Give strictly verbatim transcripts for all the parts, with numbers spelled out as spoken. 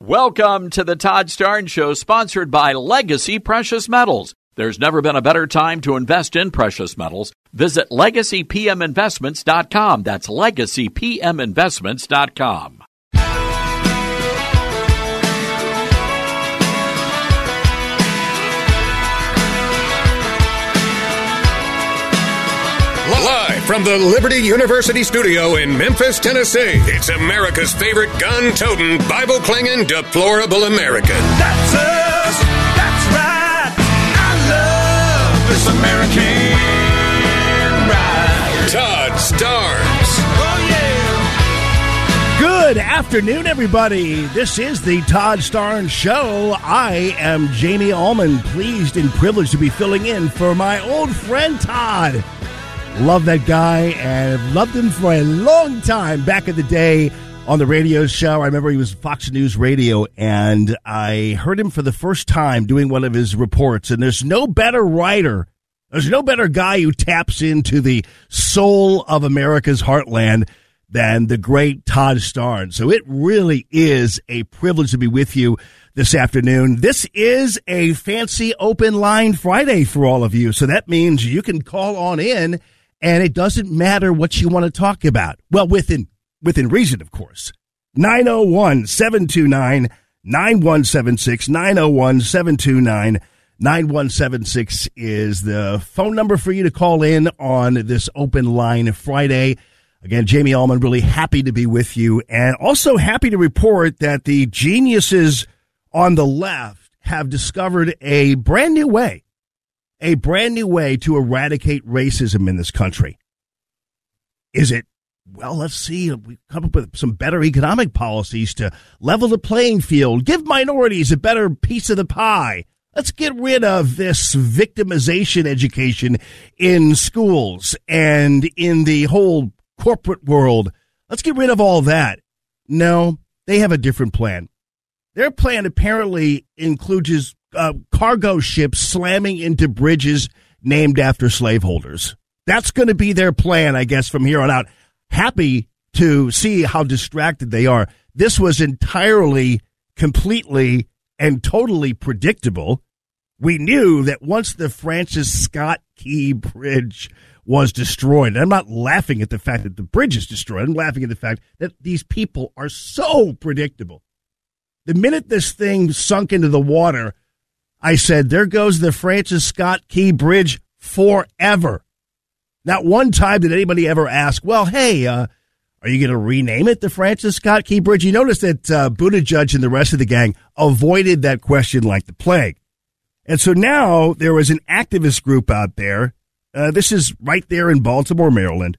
Welcome to the Todd Starnes Show, sponsored by Legacy Precious Metals. There's never been a better time to invest in precious metals. Visit legacy p m investments dot com. That's legacy p m investments dot com. Live from the Liberty University studio in Memphis, Tennessee, it's America's favorite gun-toting, Bible-clinging, deplorable American. That's us. That's right. I love this American ride. Todd Starnes. Oh, yeah. Good afternoon, everybody. This is the Todd Starnes Show. I am Jamie Allman, pleased and privileged to be filling in for my old friend Todd. Love that guy and have loved him for a long time. Back in the day on the radio show, I remember he was Fox News Radio, and I heard him for the first time doing one of his reports. And there's no better writer, there's no better guy who taps into the soul of America's heartland than the great Todd Starnes. So it really is a privilege to be with you this afternoon. This is a fancy open line Friday for all of you. So that means you can call on in, and it doesn't matter what you want to talk about. Well, within within reason, of course. nine oh one, seven two nine, nine one seven six, nine oh one, seven two nine, nine one seven six is the phone number for you to call in on this open line Friday. Again, Jamie Allman, really happy to be with you, and also happy to report that the geniuses on the left have discovered a brand new way. A brand new way to eradicate racism in this country. Is it? Well, let's see. We come up with some better economic policies to level the playing field, give minorities a better piece of the pie. Let's get rid of this victimization education in schools and in the whole corporate world. Let's get rid of all that. No, they have a different plan. Their plan apparently includes Uh, cargo ships slamming into bridges named after slaveholders. That's going to be their plan, I guess, from here on out. Happy to see how distracted they are. This was entirely, completely, and totally predictable. We knew that once the Francis Scott Key Bridge was destroyed, and I'm not laughing at the fact that the bridge is destroyed, I'm laughing at the fact that these people are so predictable. The minute this thing sunk into the water, I said, there goes the Francis Scott Key Bridge forever. Not one time did anybody ever ask, well, hey, uh, are you going to rename it the Francis Scott Key Bridge? You notice that uh, Buttigieg and the rest of the gang avoided that question like the plague. And so now there was an activist group out there, uh, this is right there in Baltimore, Maryland,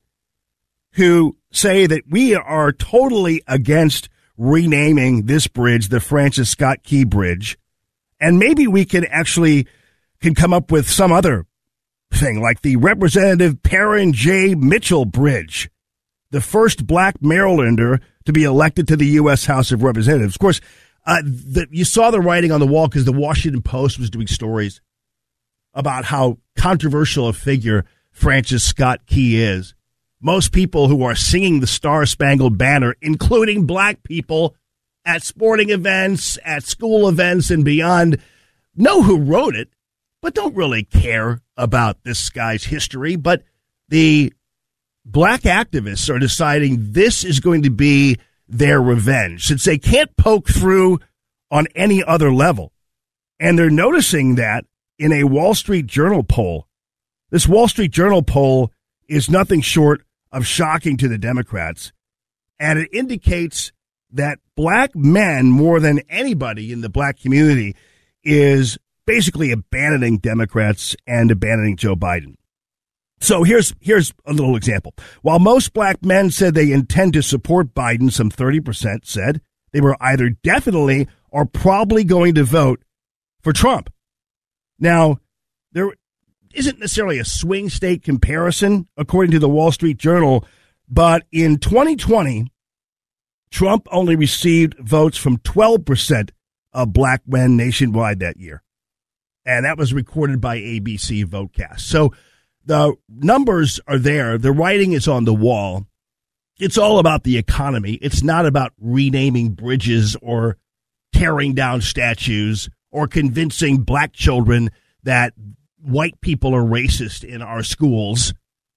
who say that we are totally against renaming this bridge the Francis Scott Key Bridge. And maybe we can actually can come up with some other thing, like the Representative Perrin J. Mitchell Bridge, the first black Marylander to be elected to the U S House of Representatives. Of course, uh, the, you saw the writing on the wall because the Washington Post was doing stories about how controversial a figure Francis Scott Key is. Most people who are singing the Star-Spangled Banner, including black people, at sporting events, at school events, and beyond, know who wrote it, but don't really care about this guy's history. But the black activists are deciding this is going to be their revenge, since they can't poke through on any other level. And they're noticing that in a Wall Street Journal poll. This Wall Street Journal poll is nothing short of shocking to the Democrats, and it indicates that black men, more than anybody in the black community, is basically abandoning Democrats and abandoning Joe Biden. So here's here's a little example. While most black men said they intend to support Biden, some thirty percent said they were either definitely or probably going to vote for Trump. Now, there isn't necessarily a swing state comparison, according to the Wall Street Journal, but in twenty twenty, Trump only received votes from twelve percent of black men nationwide that year. And that was recorded by A B C Votecast. So the numbers are there. The writing is on the wall. It's all about the economy. It's not about renaming bridges or tearing down statues or convincing black children that white people are racist in our schools.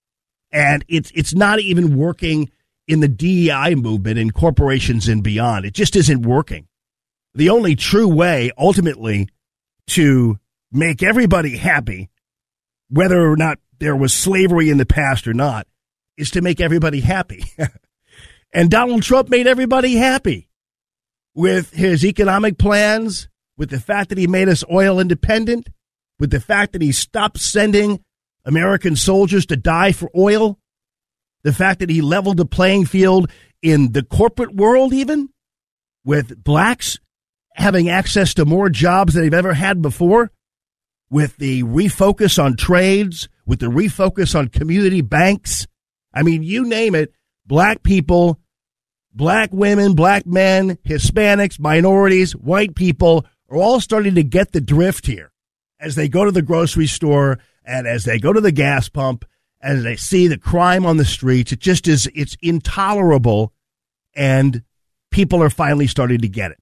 And it's it's not even working in the D E I movement in corporations and beyond. It just isn't working. The only true way, ultimately, to make everybody happy, whether or not there was slavery in the past or not, is to make everybody happy. And Donald Trump made everybody happy with his economic plans, with the fact that he made us oil independent, with the fact that he stopped sending American soldiers to die for oil, the fact that he leveled the playing field in the corporate world, even with blacks having access to more jobs than they've ever had before, with the refocus on trades, with the refocus on community banks. I mean, you name it, black people, black women, black men, Hispanics, minorities, white people are all starting to get the drift here as they go to the grocery store and as they go to the gas pump, as they see the crime on the streets. It just is, it's intolerable, and people are finally starting to get it.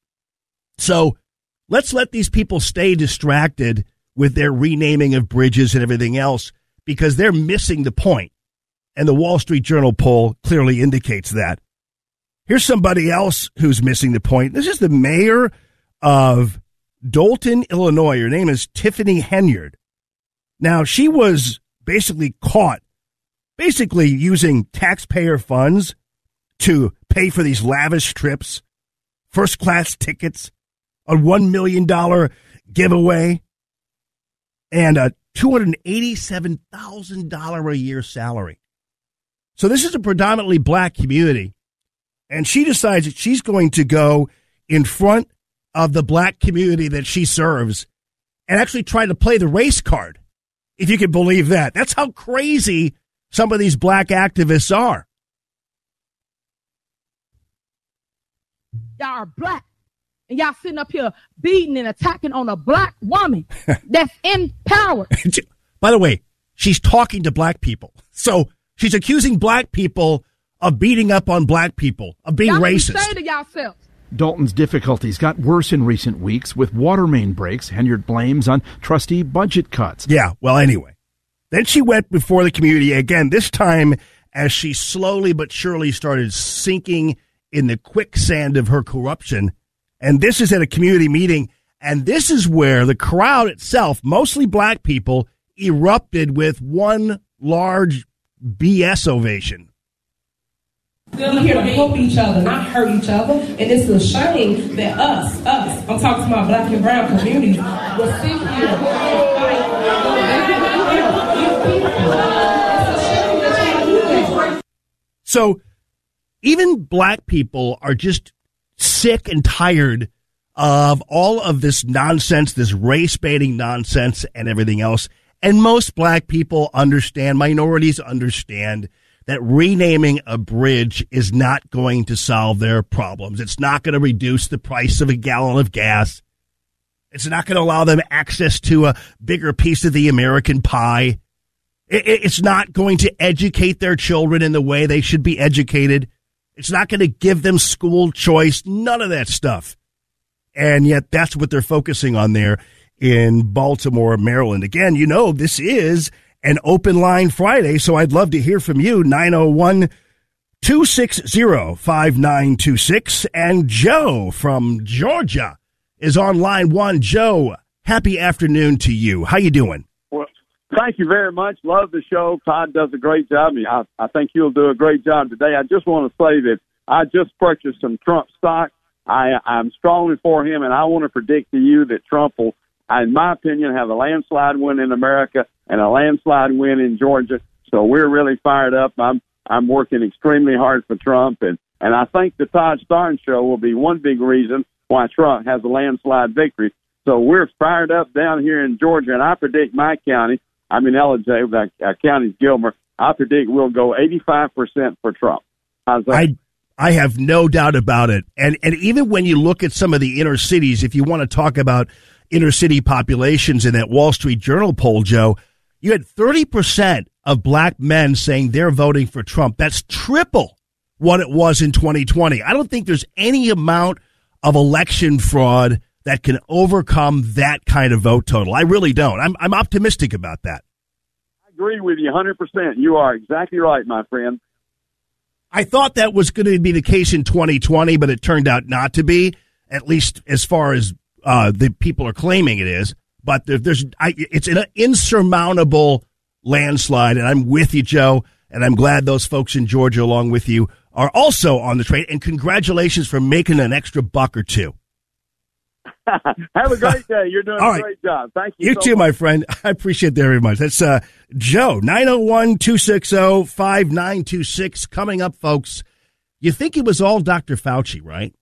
So let's let these people stay distracted with their renaming of bridges and everything else, because they're missing the point. And the Wall Street Journal poll clearly indicates that. Here's somebody else who's missing the point. This is the mayor of Dolton, Illinois. Her name is Tiffany Henyard. Now, she was basically caught, basically using taxpayer funds to pay for these lavish trips, first-class tickets, a one million dollars giveaway, and a two hundred eighty-seven thousand dollars a year salary. So this is a predominantly black community, and she decides that she's going to go in front of the black community that she serves and actually try to play the race card, if you can believe that. That's how crazy some of these black activists are. Y'all are black, and y'all sitting up here beating and attacking on a black woman that's in power. By the way, she's talking to black people. So she's accusing black people of beating up on black people, of being y'all racist. Say to yourselves. Dalton's difficulties got worse in recent weeks with water main breaks. Henyard blames on trustee budget cuts. Yeah, well, anyway. Then she went before the community again, this time as she slowly but surely started sinking in the quicksand of her corruption. And this is at a community meeting, and this is where the crowd itself, mostly black people, erupted with one large B S ovation. We're here to help each other, not hurt each other. And it's a shame that us, us, I'm talking to my black and brown communities, will sit here and fight. So even black people are just sick and tired of all of this nonsense, this race-baiting nonsense and everything else. And most black people understand, minorities understand, that renaming a bridge is not going to solve their problems. It's not going to reduce the price of a gallon of gas. It's not going to allow them access to a bigger piece of the American pie. It's not going to educate their children in the way they should be educated. It's not going to give them school choice, none of that stuff. And yet that's what they're focusing on there in Baltimore, Maryland. Again, you know, this is an open line Friday, so I'd love to hear from you. nine oh one, two six zero, five nine two six. And Joe from Georgia is on line one. Joe, happy afternoon to you. How you doing? Well, thank you very much. Love the show. Todd does a great job. I, I think you'll do a great job today. I just want to say that I just purchased some Trump stock. I, I'm strongly for him, and I want to predict to you that Trump will, in my opinion, have a landslide win in America and a landslide win in Georgia. So we're really fired up. I'm I'm working extremely hard for Trump, and, and I think the Todd Starnes show will be one big reason why Trump has a landslide victory. So we're fired up down here in Georgia, and I predict my county, I'm in L J, but our county's Gilmer, I predict we'll go eighty-five percent for Trump. How's that? I I have no doubt about it. And and even when you look at some of the inner cities, if you want to talk about inner city populations in that Wall Street Journal poll, Joe, you had thirty percent of black men saying they're voting for Trump. That's triple what it was in twenty twenty. I don't think there's any amount of election fraud that can overcome that kind of vote total. I really don't. I'm I'm optimistic about that. I agree with you one hundred percent. You are exactly right, my friend. I thought that was going to be the case in twenty twenty, but it turned out not to be, at least as far as uh, the people are claiming it is. But there, there's I, it's an insurmountable landslide, and I'm with you, Joe, and I'm glad those folks in Georgia along with you are also on the train, and congratulations for making an extra buck or two. Have a great day. You're doing All a right. great job. Thank you. You so too, much. my friend. I appreciate that very much. That's uh, Joe, nine oh one, two six oh, five nine two six. Coming up, folks, you think it was all Doctor Fauci, right,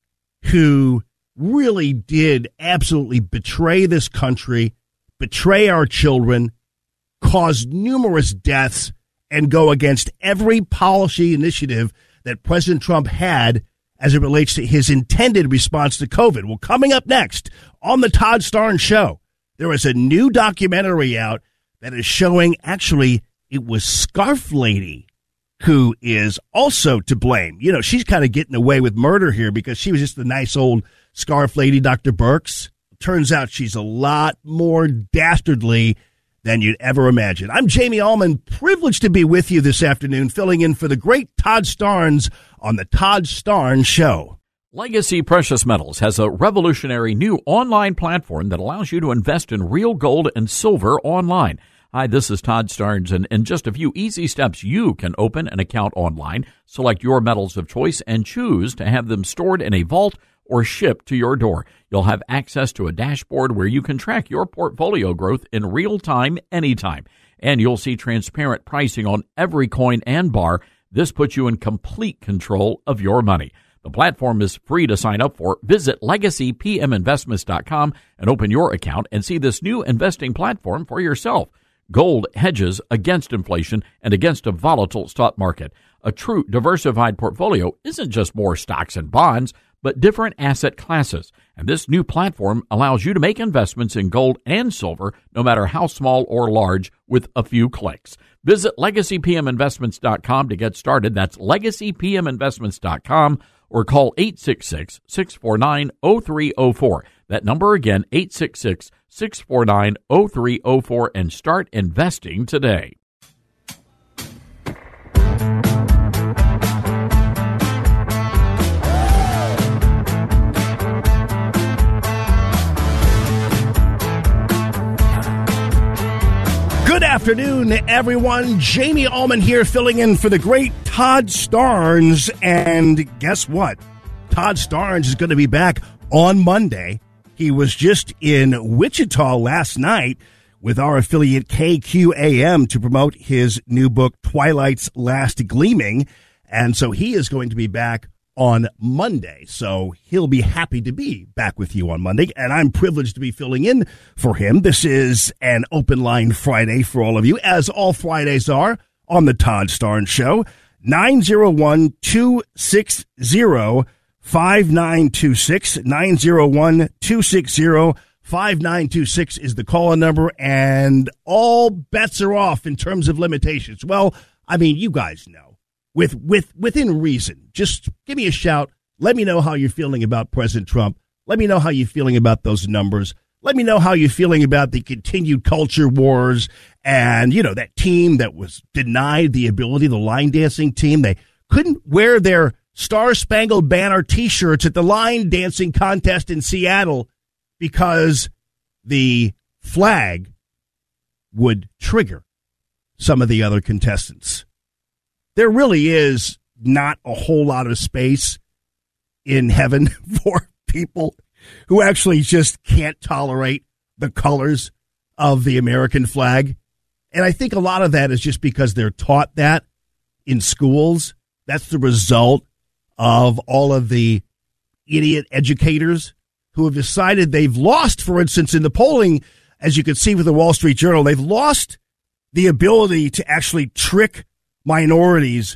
who really did absolutely betray this country, betray our children, cause numerous deaths, and go against every policy initiative that President Trump had as it relates to his intended response to COVID. Well, coming up next on the Todd Starnes Show, there is a new documentary out that is showing actually it was Scarf Lady who is also to blame. You know, she's kind of getting away with murder here because she was just the nice old Scarf Lady, Doctor Birx. Turns out she's a lot more dastardly than you'd ever imagine. I'm Jamie Allman, privileged to be with you this afternoon, filling in for the great Todd Starnes on the Todd Starnes Show. Legacy Precious Metals has a revolutionary new online platform that allows you to invest in real gold and silver online. Hi, this is Todd Starnes, and in just a few easy steps, you can open an account online, select your metals of choice, and choose to have them stored in a vault or shipped to your door. You'll have access to a dashboard where you can track your portfolio growth in real time, anytime. And you'll see transparent pricing on every coin and bar. This puts you in complete control of your money. The platform is free to sign up for. Visit legacy p m investments dot com and open your account and see this new investing platform for yourself. Gold hedges against inflation and against a volatile stock market. A true diversified portfolio isn't just more stocks and bonds, but different asset classes. And this new platform allows you to make investments in gold and silver, no matter how small or large, with a few clicks. Visit legacy p m investments dot com to get started. That's legacy p m investments dot com, or call eight six six, six four nine, zero three zero four. That number again, eight six six, six four nine, zero three zero four, and start investing today. Good afternoon, everyone. Jamie Allman here, filling in for the great Todd Starnes. And guess what? Todd Starnes is going to be back on Monday. He was just in Wichita last night with our affiliate K Q A M to promote his new book, Twilight's Last Gleaming. And so he is going to be back on Monday. So he'll be happy to be back with you on Monday. And I'm privileged to be filling in for him. This is an open line Friday for all of you, as all Fridays are on the Todd Starnes Show. nine oh one, two six oh, five nine two six. nine oh one, two six oh, five nine two six is the call-in number. And all bets are off in terms of limitations. Well, I mean, you guys know. With with within reason, just give me a shout. Let me know how you're feeling about President Trump. Let me know how you're feeling about those numbers. Let me know how you're feeling about the continued culture wars and, you know, that team that was denied the ability, the line dancing team. They couldn't wear their Star-Spangled Banner T-shirts at the line dancing contest in Seattle because the flag would trigger some of the other contestants. There really is not a whole lot of space in heaven for people who actually just can't tolerate the colors of the American flag. And I think a lot of that is just because they're taught that in schools. That's the result of all of the idiot educators who have decided they've lost, for instance, in the polling, as you can see with the Wall Street Journal, they've lost the ability to actually trick minorities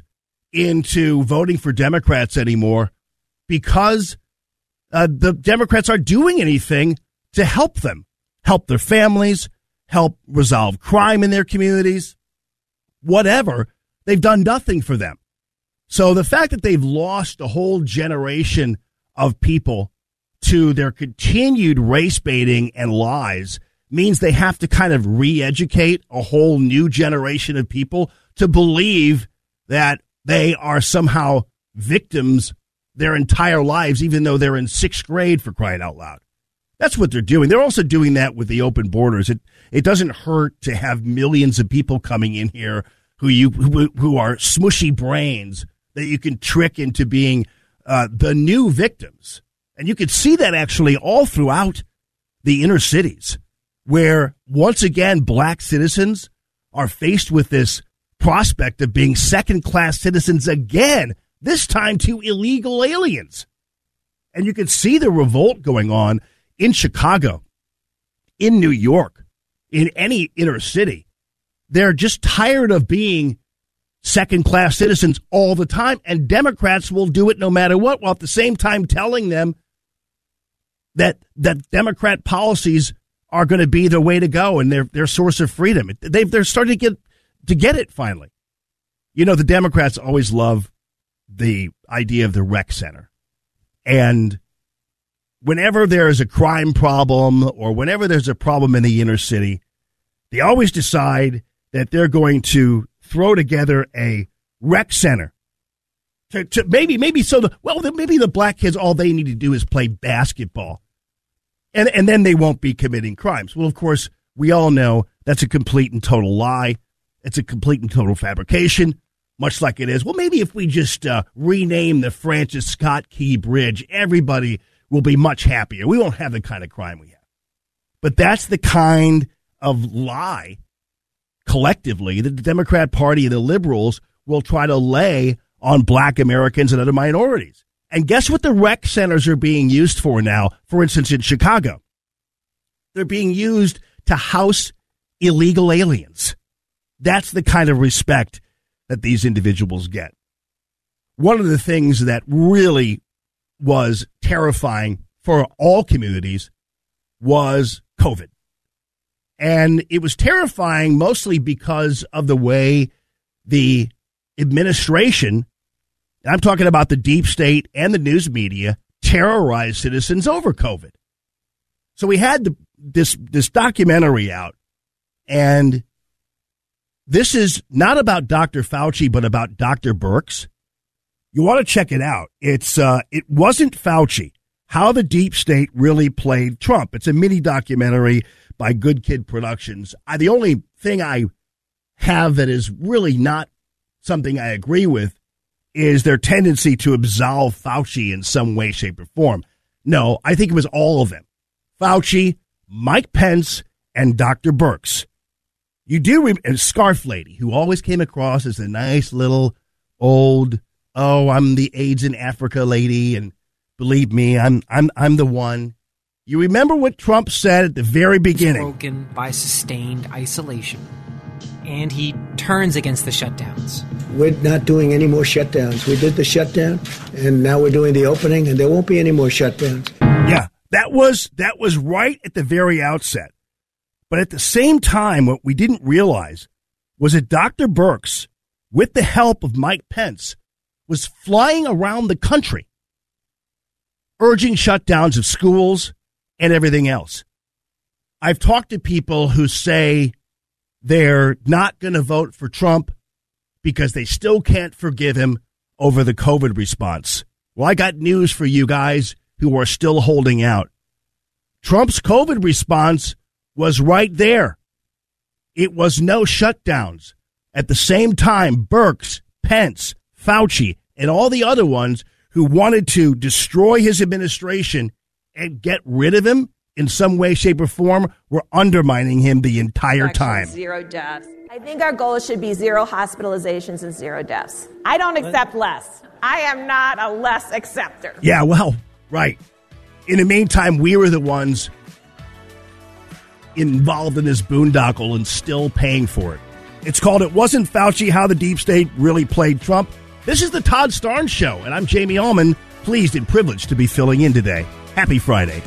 into voting for Democrats anymore because uh, the Democrats aren't doing anything to help them, help their families, help resolve crime in their communities, whatever. They've done nothing for them. So the fact that they've lost a whole generation of people to their continued race baiting and lies means they have to kind of re-educate a whole new generation of people to believe that they are somehow victims their entire lives, even though they're in sixth grade, for crying out loud. That's what they're doing. They're also doing that with the open borders. It it doesn't hurt to have millions of people coming in here who you who, who are smushy brains that you can trick into being uh, the new victims. And you can see that actually all throughout the inner cities, where once again black citizens are faced with this prospect of being second-class citizens again, this time to illegal aliens. And you can see the revolt going on in Chicago, in New York, in any inner city. They're just tired of being second-class citizens all the time, and Democrats will do it no matter what, while at the same time telling them that that Democrat policies are going to be the way to go and their their source of freedom. They've, they're starting to get, to get it finally. You know, the Democrats always love the idea of the rec center. And whenever there is a crime problem or whenever there's a problem in the inner city, they always decide that they're going to throw together a rec center. To, to maybe, maybe so, the, well, maybe the black kids, all they need to do is play basketball. And, and then they won't be committing crimes. Well, of course, we all know that's a complete and total lie. It's a complete and total fabrication. Much like it is, well, maybe if we just uh, rename the Francis Scott Key Bridge, everybody will be much happier. We won't have the kind of crime we have. But that's the kind of lie, collectively, that the Democrat Party and the liberals will try to lay on black Americans and other minorities. And guess what the rec centers are being used for now, for instance, in Chicago? They're being used to house illegal aliens. That's the kind of respect that these individuals get. One of the things that really was terrifying for all communities was COVID. And it was terrifying mostly because of the way the administration, I'm talking about the deep state and the news media, terrorized citizens over COVID. So we had the, this, this documentary out, and this is not about Doctor Fauci, but about Doctor Birx. You want to check it out. It's uh, It Wasn't Fauci, How the Deep State Really Played Trump. It's a mini documentary by Good Kid Productions. I, the only thing I have that is really not something I agree with is their tendency to absolve Fauci in some way, shape, or form. No, I think it was all of them. Fauci, Mike Pence, and Doctor Birx. You do remember, and Scarf Lady, who always came across as a nice little old, oh, I'm the AIDS in Africa lady, and believe me, I'm I'm I'm the one. You remember what Trump said at the very beginning? Broken by sustained isolation, and he turns against the shutdowns. We're not doing any more shutdowns. We did the shutdown, and now we're doing the opening, and there won't be any more shutdowns. Yeah, that was that was right at the very outset. But at the same time, what we didn't realize was that Doctor Birx, with the help of Mike Pence, was flying around the country, urging shutdowns of schools and everything else. I've talked to people who say they're not going to vote for Trump because they still can't forgive him over the COVID response. Well, I got news for you guys who are still holding out. Trump's COVID response was right there. It was no shutdowns. At the same time, Birx, Pence, Fauci, and all the other ones who wanted to destroy his administration and get rid of him in some way, shape, or form were undermining him the entire time. Zero deaths. I think our goal should be zero hospitalizations and zero deaths. I don't accept less. I am not a less acceptor. Yeah, well, right. In the meantime, we were the ones involved in this boondoggle and still paying for it. It's called It Wasn't Fauci, How the Deep State Really Played Trump. This is the Todd Starnes Show, and I'm Jamie Allman, pleased and privileged to be filling in today. Happy Friday.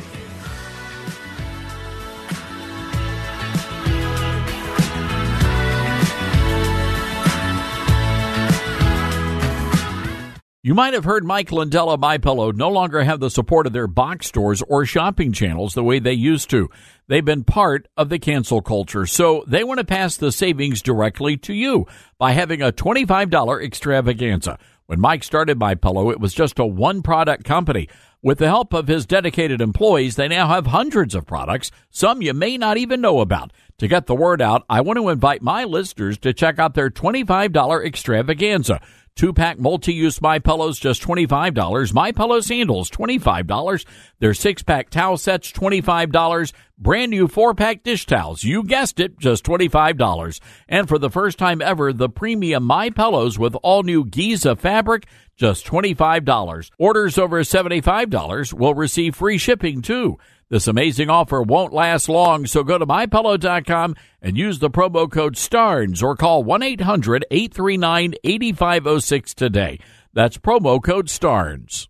You might have heard Mike Lindell of MyPillow no longer have the support of their box stores or shopping channels the way they used to. They've been part of the cancel culture, so they want to pass the savings directly to you by having a twenty-five dollars extravaganza. When Mike started MyPillow, it was just a one-product company. With the help of his dedicated employees, they now have hundreds of products, some you may not even know about. To get the word out, I want to invite my listeners to check out their twenty-five dollars extravaganza. Two-pack multi-use MyPillows, just twenty-five dollars. MyPillow sandals, twenty-five dollars. Their six-pack towel sets, twenty-five dollars. Brand new four-pack dish towels, you guessed it, just twenty-five dollars. And for the first time ever, the premium MyPillows with all-new Giza fabric, just twenty-five dollars. Orders over seventy-five dollars will receive free shipping, too. This amazing offer won't last long, so go to my pillow dot com and use the promo code STARNS or call one eight hundred eight three nine eight five zero six today. That's promo code STARNS.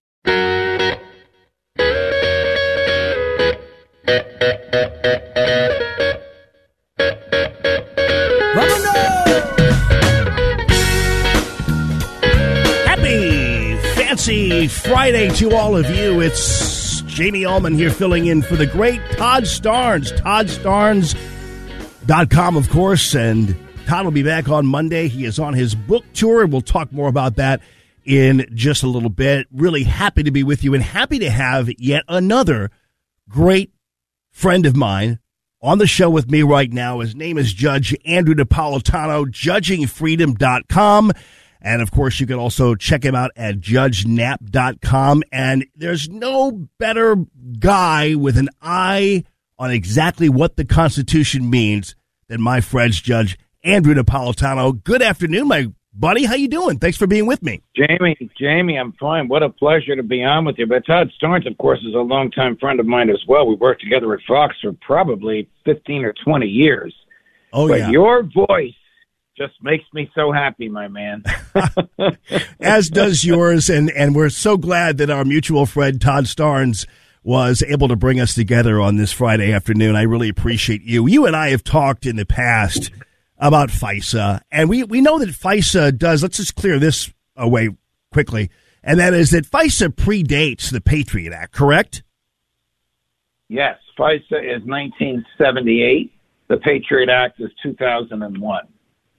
Happy Fancy Friday to all of you. It's Jamie Allman here filling in for the great Todd Starnes. Todd Starnes dot com, of course, and Todd will be back on Monday. He is on his book tour, and we'll talk more about that in just a little bit. Really happy to be with you and happy to have yet another great friend of mine on the show with me right now. His name is Judge Andrew Napolitano, judging freedom dot com. And, of course, you can also check him out at judge nap dot com. And there's no better guy with an eye on exactly what the Constitution means than my friend's Judge Andrew Napolitano. Good afternoon, my buddy. How you doing? Thanks for being with me. Jamie, Jamie, I'm fine. What a pleasure to be on with you. But Todd Starnes, of course, is a longtime friend of mine as well. We worked together at Fox for probably fifteen or twenty years. Oh, but yeah. Your voice just makes me so happy, my man. As does yours, and, and we're so glad that our mutual friend Todd Starnes was able to bring us together on this Friday afternoon. I really appreciate you. You and I have talked in the past about FISA, and we, we know that FISA does, let's just clear this away quickly, and that is that FISA predates the Patriot Act, correct? Yes, FISA is nineteen seventy-eight. The Patriot Act is two thousand one.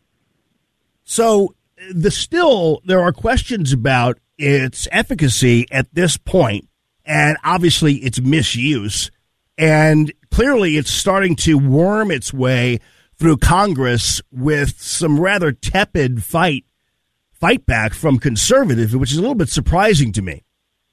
So the still there are questions about its efficacy at this point, and obviously its misuse, and clearly it's starting to worm its way through Congress with some rather tepid fight fight back from conservatives, which is a little bit surprising to me.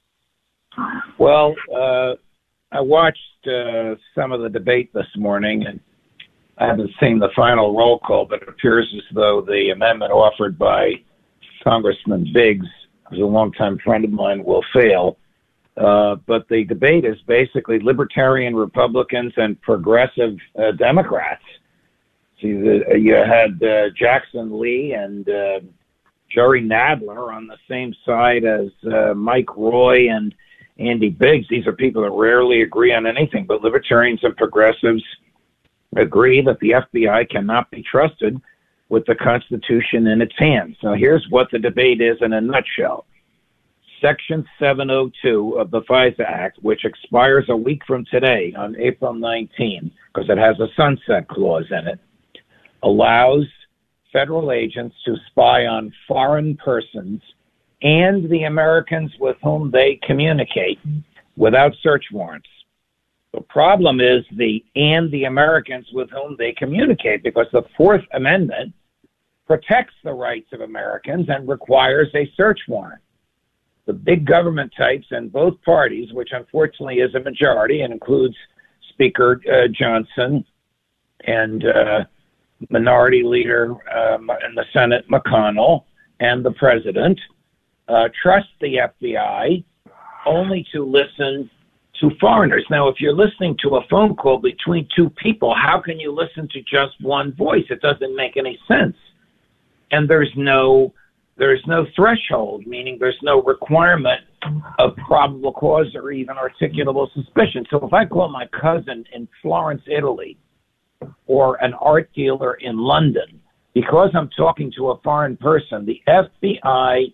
Well, uh, I watched uh, some of the debate this morning, and I haven't seen the final roll call, but it appears as though the amendment offered by Congressman Biggs, who's a longtime friend of mine, will fail. Uh, but the debate is basically libertarian Republicans and progressive uh, Democrats. See, the, you had uh, Jackson Lee and uh, Jerry Nadler on the same side as uh, Mike Roy and Andy Biggs. These are people that rarely agree on anything, but libertarians and progressives agree that the F B I cannot be trusted with the Constitution in its hands. Now, here's what the debate is in a nutshell. Section seven oh two of the FISA Act, which expires a week from today on April nineteenth, because it has a sunset clause in it, allows federal agents to spy on foreign persons and the Americans with whom they communicate without search warrants. The problem is the and the Americans with whom they communicate, because the Fourth Amendment protects the rights of Americans and requires a search warrant. The big government types in both parties, which unfortunately is a majority and includes Speaker uh, Johnson and uh, Minority Leader um, in the Senate McConnell and the President, uh, trust the F B I only to listen to foreigners. Now, if you're listening to a phone call between two people, how can you listen to just one voice? It doesn't make any sense. And there's no there's no threshold, meaning there's no requirement of probable cause or even articulable suspicion. So if I call my cousin in Florence, Italy, or an art dealer in London, because I'm talking to a foreign person, the F B I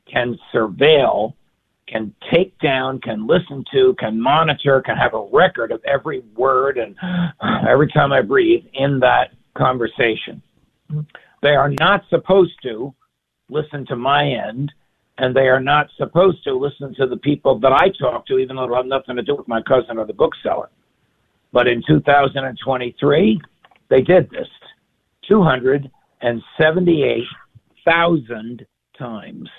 can surveil, can take down, can listen to, can monitor, can have a record of every word and every time I breathe in that conversation. They are not supposed to listen to my end, and they are not supposed to listen to the people that I talk to, even though it will have nothing to do with my cousin or the bookseller. But in two thousand twenty-three, they did this two hundred seventy-eight thousand times.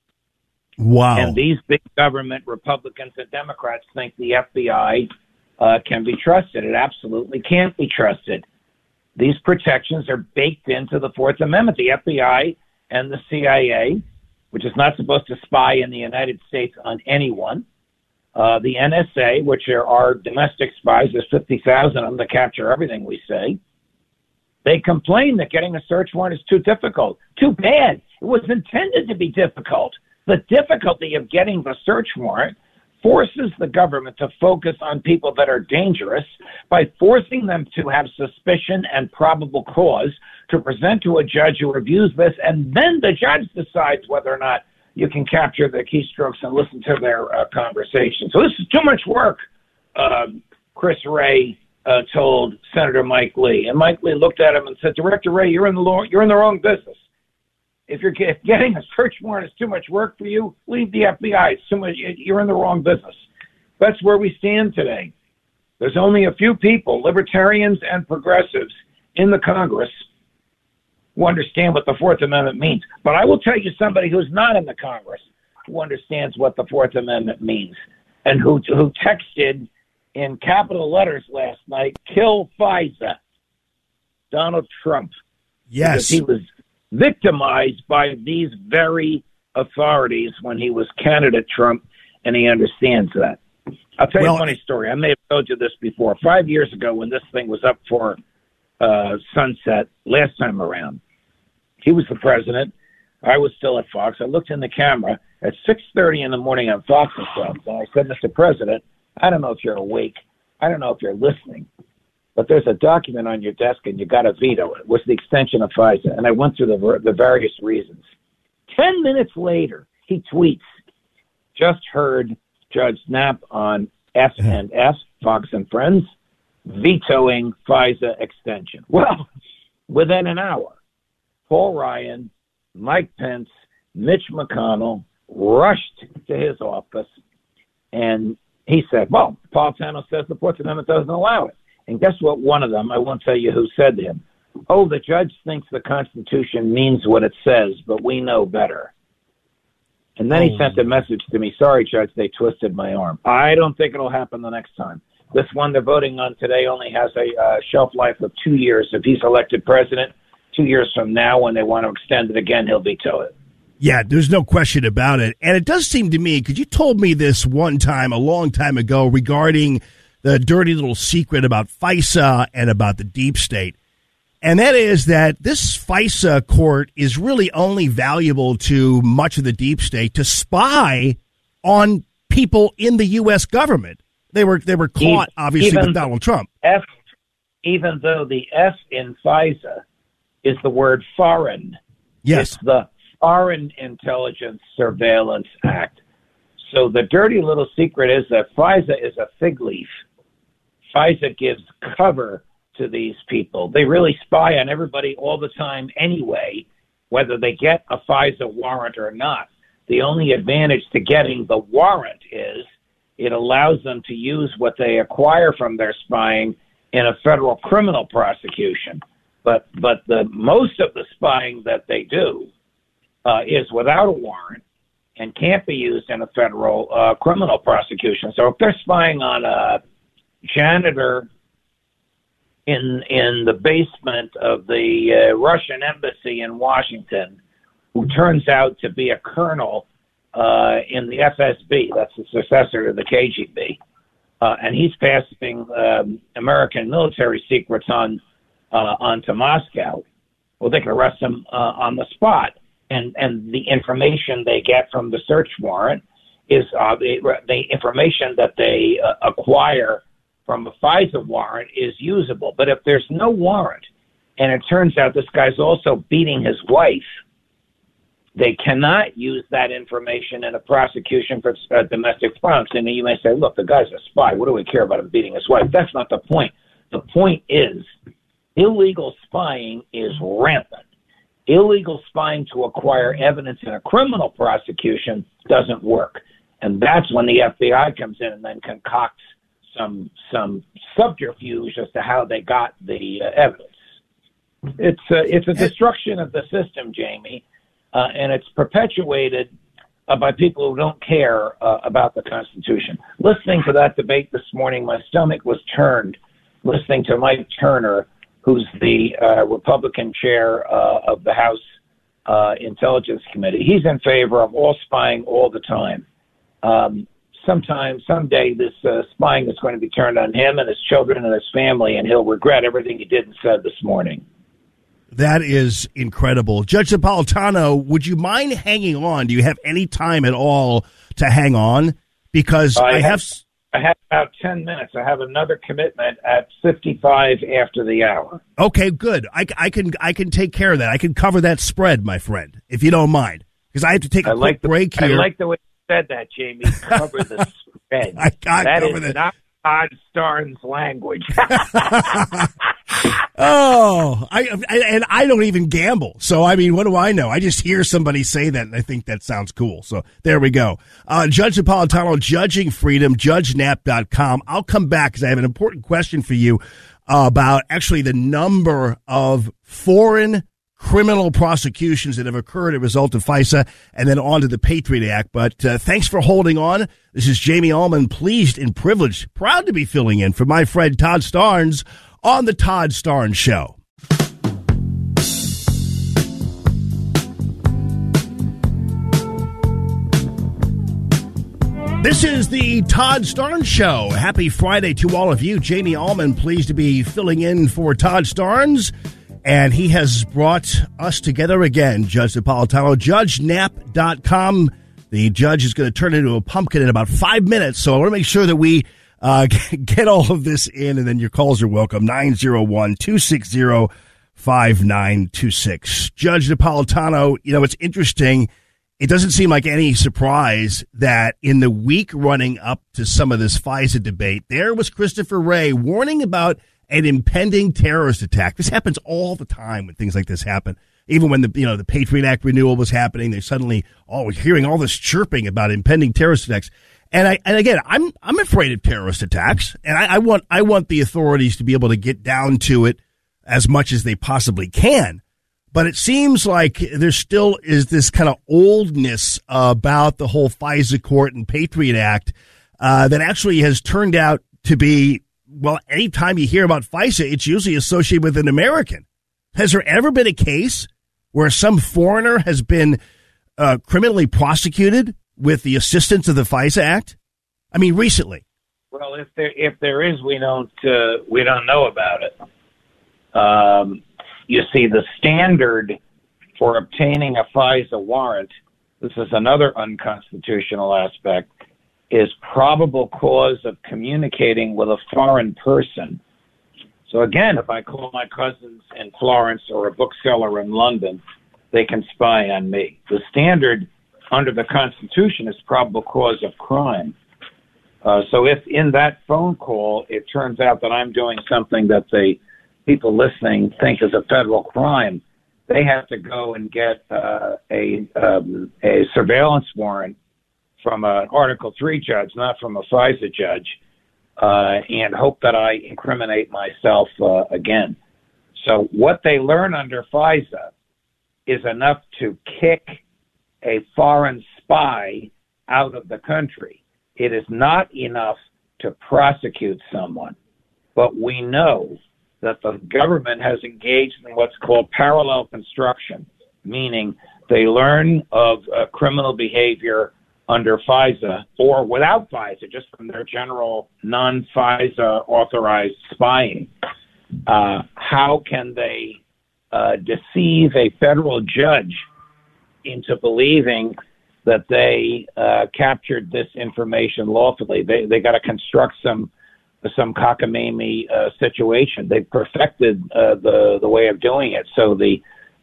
Wow. And these big government Republicans and Democrats think the F B I uh, can be trusted. It absolutely can't be trusted. These protections are baked into the Fourth Amendment. The F B I and the C I A, which is not supposed to spy in the United States on anyone. Uh, the N S A, which are our domestic spies, there's fifty thousand of them that capture everything we say. They complain that getting a search warrant is too difficult. Too bad. It was intended to be difficult. The difficulty of getting the search warrant forces the government to focus on people that are dangerous by forcing them to have suspicion and probable cause to present to a judge who reviews this, and then the judge decides whether or not you can capture their keystrokes and listen to their uh, conversation. So this is too much work, uh, Chris Wray uh, told Senator Mike Lee. And Mike Lee looked at him and said, Director Wray, you're in the lo- you're in the wrong business. If you're get, getting a search warrant is too much work for you, leave the F B I. It's too much. You're in the wrong business. That's where we stand today. There's only a few people, libertarians and progressives, in the Congress who understand what the Fourth Amendment means. But I will tell you somebody who's not in the Congress who understands what the Fourth Amendment means and who who texted in capital letters last night, kill FISA, Donald Trump. Yes. Because he was victimized by these very authorities when he was candidate Trump, and he understands that. I'll tell well, you a funny story. I may have told you this before. Five years ago when this thing was up for uh, sunset last time around, he was the president. I was still at Fox. I looked in the camera at six thirty in the morning on Fox and Sons, and I said, Mister President, I don't know if you're awake. I don't know if you're listening. But there's a document on your desk, and you got to veto it. It was the extension of FISA. And I went through the, the various reasons. Ten minutes later, he tweets, just heard Judge Knapp on F and F, Fox and Friends, vetoing FISA extension. Well, within an hour, Paul Ryan, Mike Pence, Mitch McConnell rushed to his office, and he said, well, Paul Tano says the Fourth Amendment doesn't allow it. And guess what? One of them, I won't tell you who said to him, oh, the judge thinks the Constitution means what it says, but we know better. And then oh. he sent a message to me, sorry, Judge, they twisted my arm. I don't think it'll happen the next time. This one they're voting on today only has a uh, shelf life of two years. If he's elected president, two years from now, when they want to extend it again, he'll veto it. Yeah, there's no question about it. And it does seem to me, because you told me this one time, a long time ago, regarding the dirty little secret about FISA and about the deep state. And that is that this FISA court is really only valuable to much of the deep state to spy on people in the U S government. They were they were caught, obviously, even with Donald Trump. F, even though the F in FISA is the word foreign. Yes. It's the Foreign Intelligence Surveillance Act. So the dirty little secret is that FISA is a fig leaf. FISA gives cover to these people. They really spy on everybody all the time anyway, whether they get a FISA warrant or not. The only advantage to getting the warrant is it allows them to use what they acquire from their spying in a federal criminal prosecution. But but the most of the spying that they do uh, is without a warrant and can't be used in a federal uh, criminal prosecution. So if they're spying on a janitor in in the basement of the uh, Russian embassy in Washington, who turns out to be a colonel uh, in the F S B, that's the successor to the K G B, uh, and he's passing um, American military secrets on uh, onto Moscow. Well, they can arrest him uh, on the spot, and and the information they get from the search warrant is uh, the, the information that they uh, acquire from a FISA warrant is usable. But if there's no warrant, and it turns out this guy's also beating his wife, they cannot use that information in a prosecution for uh, domestic violence. And you may say, look, the guy's a spy. What do we care about him beating his wife? That's not the point. The point is illegal spying is rampant. Illegal spying to acquire evidence in a criminal prosecution doesn't work. And that's when the F B I comes in and then concocts some some subterfuge as to how they got the uh, evidence. It's a, it's a destruction of the system, Jamie, uh, and it's perpetuated uh, by people who don't care uh, about the Constitution. Listening to that debate this morning, my stomach was turned listening to Mike Turner, who's the uh, Republican chair uh, of the House uh, Intelligence Committee. He's in favor of all spying all the time. Um, sometime, someday, this uh, spying is going to be turned on him and his children and his family, and he'll regret everything he did and said this morning. That is incredible. Judge Napolitano, would you mind hanging on? Do you have any time at all to hang on? Because I, I have... have I have about ten minutes. I have another commitment at fifty-five after the hour. Okay, good. I, I can I can take care of that. I can cover that spread, my friend, if you don't mind, because I have to take a I quick like the, break here. I like the way you said that, Jamie. Cover the spread. I can't that cover is the... not Todd Starnes' language. Oh, I, I and I don't even gamble. So, I mean, what do I know? I just hear somebody say that, and I think that sounds cool. So, there we go. Uh, Judge Napolitano, Judging Freedom, judge nap dot com. I'll come back because I have an important question for you uh, about actually the number of foreign criminal prosecutions that have occurred as a result of FISA, and then on to the Patriot Act. But uh, thanks for holding on. This is Jamie Allman, pleased and privileged, proud to be filling in for my friend Todd Starnes on the Todd Starnes Show. This is the Todd Starnes Show. Happy Friday to all of you. Jamie Allman, pleased to be filling in for Todd Starnes. And he has brought us together again, Judge Napolitano, judge nap dot com. The judge is going to turn into a pumpkin in about five minutes, so I want to make sure that we uh, get all of this in, and then your calls are welcome, nine oh one, two six zero, five nine two six. Judge Napolitano, you know, it's interesting. It doesn't seem like any surprise that in the week running up to some of this FISA debate, there was Christopher Wray warning about an impending terrorist attack. This happens all the time when things like this happen. Even when the you know the Patriot Act renewal was happening, they're suddenly oh hearing all this chirping about impending terrorist attacks. And I and again, I'm I'm afraid of terrorist attacks, and I, I want I want the authorities to be able to get down to it as much as they possibly can. But it seems like there still is this kind of oldness about the whole FISA court and Patriot Act uh, that actually has turned out to be. Well, anytime you hear about FISA, it's usually associated with an American. Has there ever been a case where some foreigner has been uh, criminally prosecuted with the assistance of the FISA Act? I mean, recently. Well, if there if there is, we don't uh, we don't know about it. Um, you see, the standard for obtaining a FISA warrant, this is another unconstitutional aspect, is probable cause of communicating with a foreign person. So again, if I call my cousins in Florence or a bookseller in London, they can spy on me. The standard under the Constitution is probable cause of crime. Uh, so if in that phone call it turns out that I'm doing something that the people listening think is a federal crime, they have to go and get uh, a um, a surveillance warrant from an Article three judge, not from a FISA judge, uh, and hope that I incriminate myself uh, again. So what they learn under FISA is enough to kick a foreign spy out of the country. It is not enough to prosecute someone, but we know that the government has engaged in what's called parallel construction, meaning they learn of uh, criminal behavior under FISA or without FISA, just from their general non-FISA authorized spying. Uh, how can they uh, deceive a federal judge into believing that they uh, captured this information lawfully? They they got to construct some some cockamamie uh, situation. They perfected uh, the the way of doing it. So the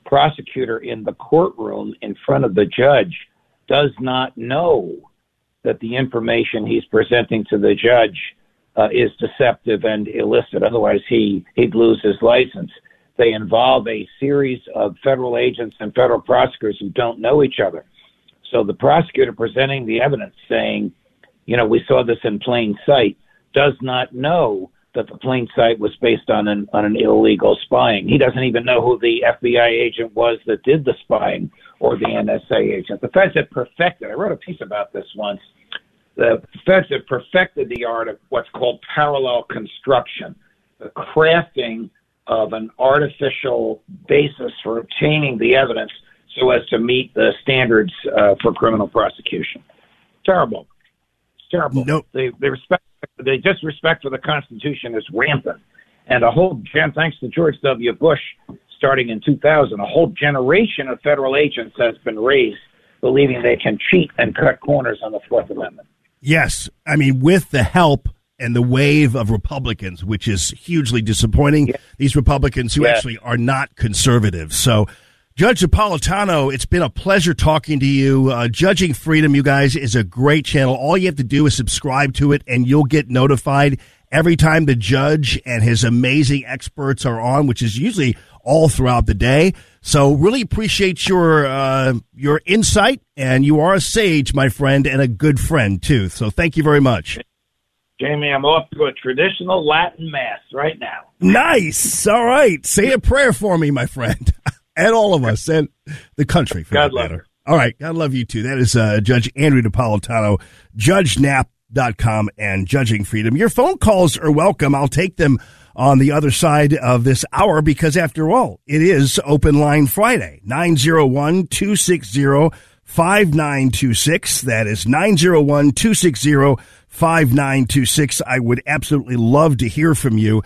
prosecutor in the courtroom in front of the judge does not know that the information he's presenting to the judge uh, is deceptive and illicit. Otherwise, he, he'd lose his license. They involve a series of federal agents and federal prosecutors who don't know each other. So the prosecutor presenting the evidence saying, you know, we saw this in plain sight, does not know that the plain sight was based on an, on an illegal spying. He doesn't even know who the F B I agent was that did the spying or the N S A agent. The feds have perfected, I wrote a piece about this once, the feds have perfected the art of what's called parallel construction, the crafting of an artificial basis for obtaining the evidence so as to meet the standards uh, for criminal prosecution. Terrible. It's terrible. Nope. The, the, respect, the disrespect for the Constitution is rampant. And a whole gen, thanks to George W. Bush, starting in two thousand, a whole generation of federal agents has been raised believing they can cheat and cut corners on the Fourth Amendment. Yes. I mean, with the help and the wave of Republicans, which is hugely disappointing, yeah. These Republicans who yeah. actually are not conservative. So, Judge Napolitano, it's been a pleasure talking to you. Uh, Judging Freedom, you guys, is a great channel. All you have to do is subscribe to it, and you'll get notified every time the judge and his amazing experts are on, which is usually all throughout the day. So really appreciate your uh, your insight, and you are a sage, my friend, and a good friend, too. So thank you very much. Jamie, I'm off to a traditional Latin mass right now. Nice. All right. Say a prayer for me, my friend. And all of us, and the country, for God that love matter. her. All right, God love you, too. That is uh, Judge Andrew Napolitano, judge nap dot com, and Judging Freedom. Your phone calls are welcome. I'll take them on the other side of this hour because, after all, it is Open Line Friday. nine oh one, two six zero, five nine two six. That is nine oh one, two six zero, five nine two six. I would absolutely love to hear from you.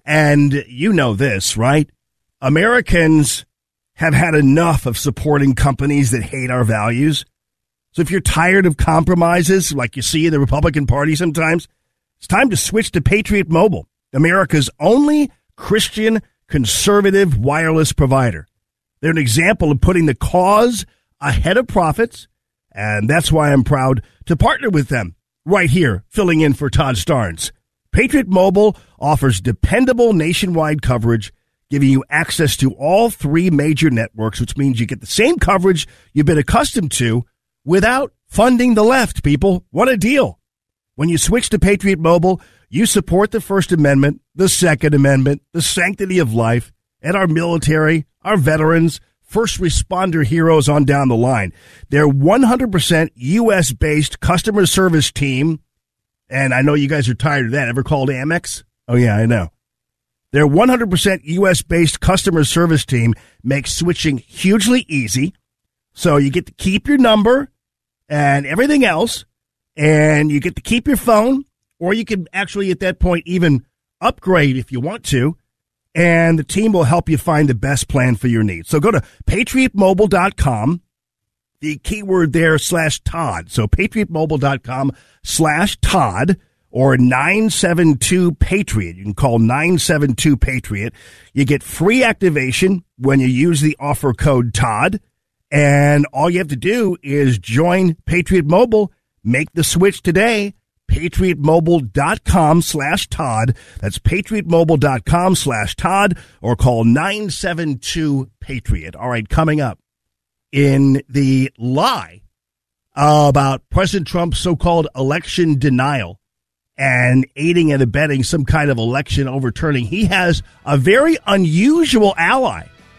And you know this, right? Americans have had enough of supporting companies that hate our values. So if you're tired of compromises like you see in the Republican Party sometimes, it's time to switch to Patriot Mobile, America's only Christian conservative wireless provider. They're an example of putting the cause ahead of profits, and that's why I'm proud to partner with them right here, filling in for Todd Starnes. Patriot Mobile offers dependable nationwide coverage, giving you access to all three major networks, which means you get the same coverage you've been accustomed to without funding the left, people. What a deal. When you switch to Patriot Mobile, you support the First Amendment, the Second Amendment, the sanctity of life, and our military, our veterans, first responder heroes on down the line. Their one hundred percent U S-based customer service team, and I know you guys are tired of that. Ever called Amex? Oh, yeah, I know. Their one hundred percent U S-based customer service team makes switching hugely easy. So you get to keep your number and everything else, and you get to keep your phone, or you can actually at that point even upgrade if you want to, and the team will help you find the best plan for your needs. So go to patriot mobile dot com, the keyword there slash Todd. So patriot mobile dot com slash Todd. Or nine seven two Patriot. You can call nine seven two Patriot. You get free activation when you use the offer code Todd. And all you have to do is join Patriot Mobile. Make the switch today. patriot mobile dot com slash Todd. That's patriot mobile dot com slash Todd. Or call nine seven two Patriot. All right, coming up in the lie about President Trump's so-called election denial and aiding and abetting some kind of election overturning, he has a very unusual ally.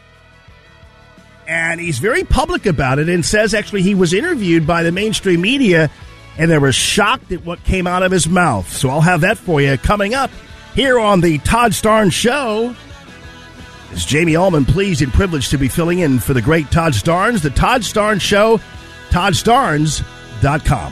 And he's very public about it and says actually he was interviewed by the mainstream media and they were shocked at what came out of his mouth. So I'll have that for you coming up here on the Todd Starnes Show. It's Jamie Allman, pleased and privileged to be filling in for the great Todd Starnes. The Todd Starnes Show, todd starnes dot com.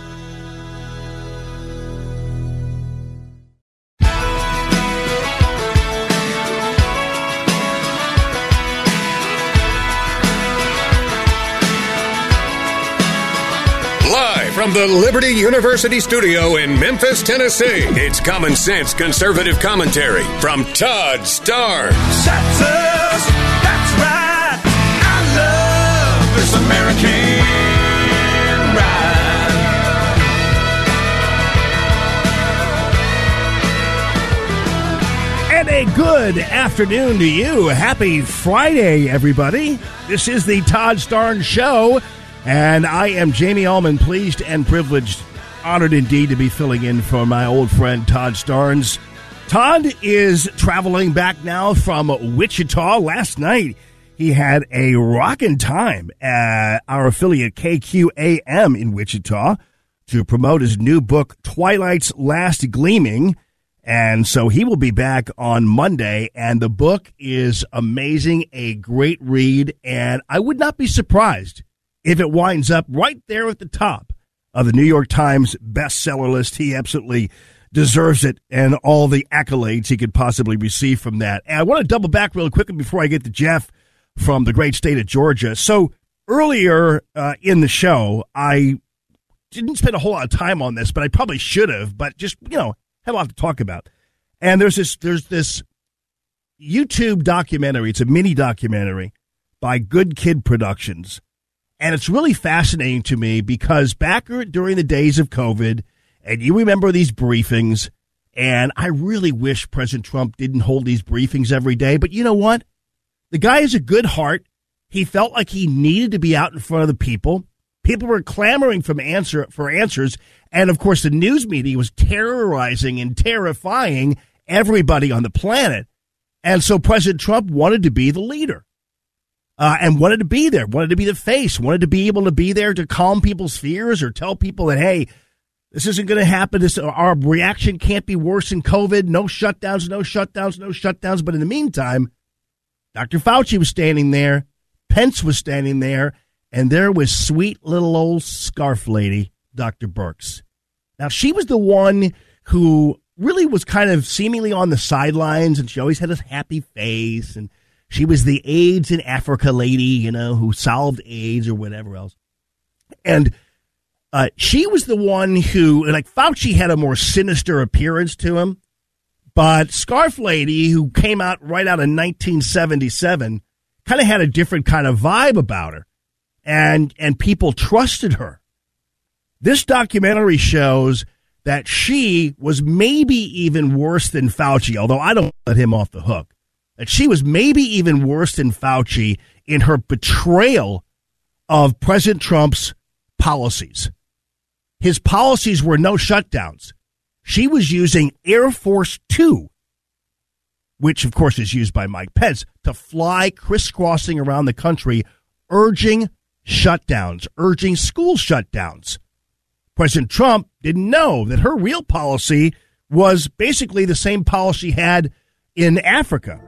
From the Liberty University studio in Memphis, Tennessee, it's Common Sense Conservative Commentary from Todd Starnes. That's us, that's right, this American ride. And a good afternoon to you. Happy Friday, everybody. This is the Todd Starnes Show, and I am Jamie Allman, pleased and privileged, honored indeed to be filling in for my old friend Todd Starnes. Todd is traveling back now from Wichita. Last night, he had a rockin' time at our affiliate K Q A M in Wichita to promote his new book, Twilight's Last Gleaming. And so he will be back on Monday, and the book is amazing, a great read, and I would not be surprised if it winds up right there at the top of the New York Times bestseller list. He absolutely deserves it and all the accolades he could possibly receive from that. And I want to double back really quickly before I get to Jeff from the great state of Georgia. So earlier uh, in the show, I didn't spend a whole lot of time on this, but I probably should have, but just, you know, had a lot to talk about. And there's this there's this YouTube documentary. It's a mini documentary by Good Kid Productions. And it's really fascinating to me because back during the days of COVID, and you remember these briefings, and I really wish President Trump didn't hold these briefings every day. But you know what? The guy has a good heart. He felt like he needed to be out in front of the people. People were clamoring from answer for answers. And, of course, the news media was terrorizing and terrifying everybody on the planet. And so President Trump wanted to be the leader uh, and wanted to be there, wanted to be the face, wanted to be able to be there to calm people's fears or tell people that, hey, this isn't going to happen. This, our reaction can't be worse than COVID. No shutdowns, no shutdowns, no shutdowns. But in the meantime, Doctor Fauci was standing there. Pence was standing there. And there was sweet little old scarf lady, Doctor Birx. Now, she was the one who really was kind of seemingly on the sidelines, and she always had a happy face, and she was the AIDS in Africa lady, you know, who solved AIDS or whatever else. And uh, she was the one who, like, Fauci had a more sinister appearance to him, but Scarf Lady, who came out right out of nineteen seventy-seven, kind of had a different kind of vibe about her. And and people trusted her. This documentary shows that she was maybe even worse than Fauci, although I don't let him off the hook. That she was maybe even worse than Fauci in her betrayal of President Trump's policies. His policies were no shutdowns. She was using Air Force Two, which of course is used by Mike Pence, to fly crisscrossing around the country, urging shutdowns, urging school shutdowns. President Trump didn't know that her real policy was basically the same policy he had in Africa.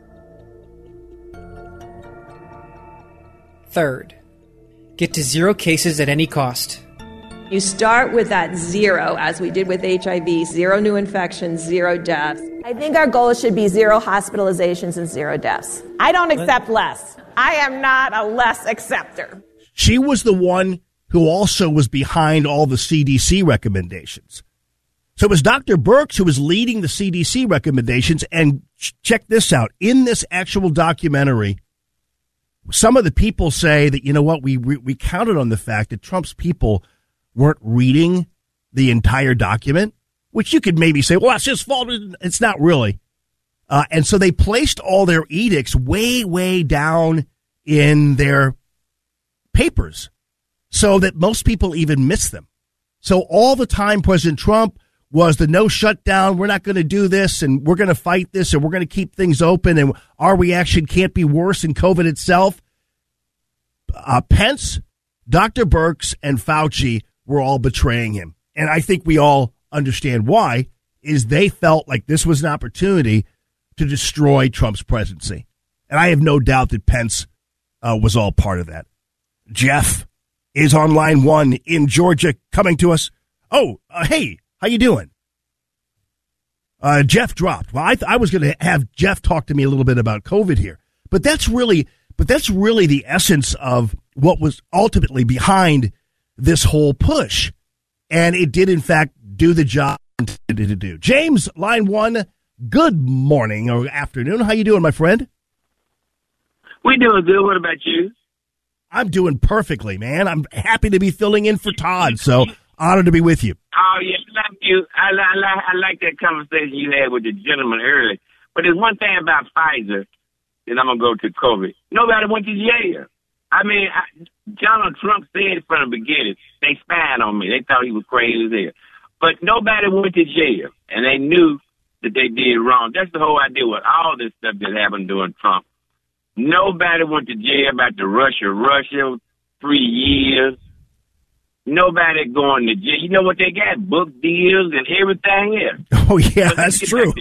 Third, get to zero cases at any cost. You start with that zero, as we did with H I V, zero new infections, zero deaths. I think our goal should be zero hospitalizations and zero deaths. I don't accept less. I am not a less acceptor. She was the one who also was behind all the C D C recommendations. So it was Doctor Birx who was leading the C D C recommendations. And check this out. In this actual documentary, some of the people say that, you know what, we we counted on the fact that Trump's people weren't reading the entire document, which you could maybe say, well, that's his fault. It's not really. Uh, and so they placed all their edicts way, way down in their papers so that most people even miss them. So all the time President Trump was the no shutdown, we're not going to do this, and we're going to fight this, and we're going to keep things open, and our reaction can't be worse than COVID itself. Uh, Pence, Doctor Birx, and Fauci were all betraying him. And I think we all understand why, is they felt like this was an opportunity to destroy Trump's presidency. And I have no doubt that Pence uh, was all part of that. Jeff is on line one in Georgia coming to us. Oh, uh, hey, how you doing? Uh, Jeff dropped. Well, I, th- I was going to have Jeff talk to me a little bit about COVID here, but that's really, but that's really the essence of what was ultimately behind this whole push. And it did, in fact, do the job it intended to do. James, line one, good morning or afternoon. How you doing, my friend? We doing good. What about you? I'm doing perfectly, man. I'm happy to be filling in for Todd, so honored to be with you. Oh, yeah, thank you. I, I, I, I like that conversation you had with the gentleman earlier. But there's one thing about Pfizer, and I'm going to go to COVID. Nobody went to jail. I mean, I, Donald Trump said from the beginning, they spied on me. They thought he was crazy as hell. But nobody went to jail, and they knew that they did wrong. That's the whole idea with all this stuff that happened during Trump. Nobody went to jail about the Russia, Russia, three years. Nobody going to jail. You know what they got? Book deals and everything else. Oh, yeah, but that's true.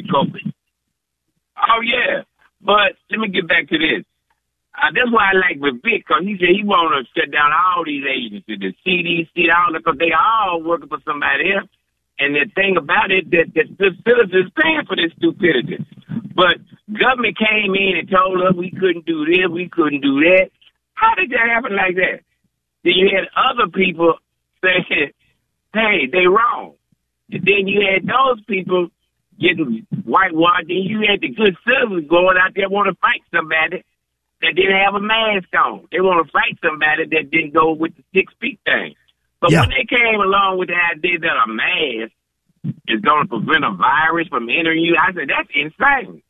Oh, yeah. But let me get back to this. Uh, that's why I like with Vic, because he said he want to shut down all these agencies, the C D C, all that, because they all working for somebody else. And the thing about it, that, that the citizens is paying for this stupidity. But government came in and told us we couldn't do this, we couldn't do that. How did that happen like that? Then you had other people saying, hey, they wrong. And then you had those people getting whitewashed. Then you had the good citizens going out there want to fight somebody that didn't have a mask on. They want to fight somebody that didn't go with the six feet thing. But yeah. when they came along with the idea that a mask is going to prevent a virus from entering you, I said, that's insane.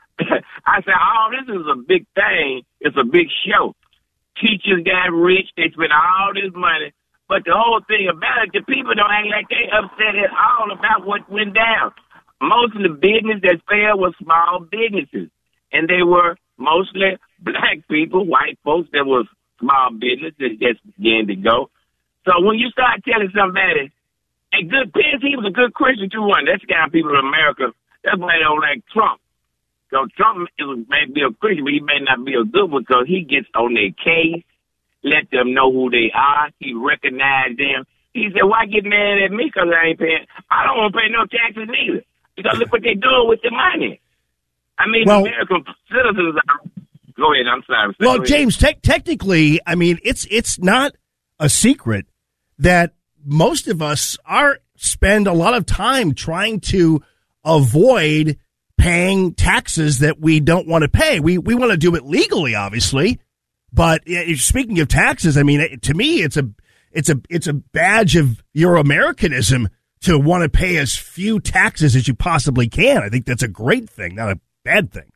I said, oh, this is a big thing. It's a big show. Teachers got rich. They spent all this money. But the whole thing about it, the people don't act like they upset at all about what went down. Most of the business that failed was small businesses. And they were mostly black people, white folks that was small business that just began to go. So when you start telling somebody, a good Pence, he was a good Christian too, one. That's the kind of people in America. That's why they don't like Trump. So Trump is, may be a Christian, but he may not be a good one because he gets on their case, let them know who they are. He recognized them. He said, why get mad at me because I ain't paying? I don't want to pay no taxes neither because look what they're doing with the money. I mean, well, American citizens are... Go ahead, I'm sorry. Well, James, te- technically, I mean, it's it's not a secret that most of us are spend a lot of time trying to avoid paying taxes that we don't want to pay. We we want to do it legally, obviously, but speaking of taxes, I mean, to me, it's a it's a it's a badge of your Americanism to want to pay as few taxes as you possibly can. I think that's a great thing, not a bad thing.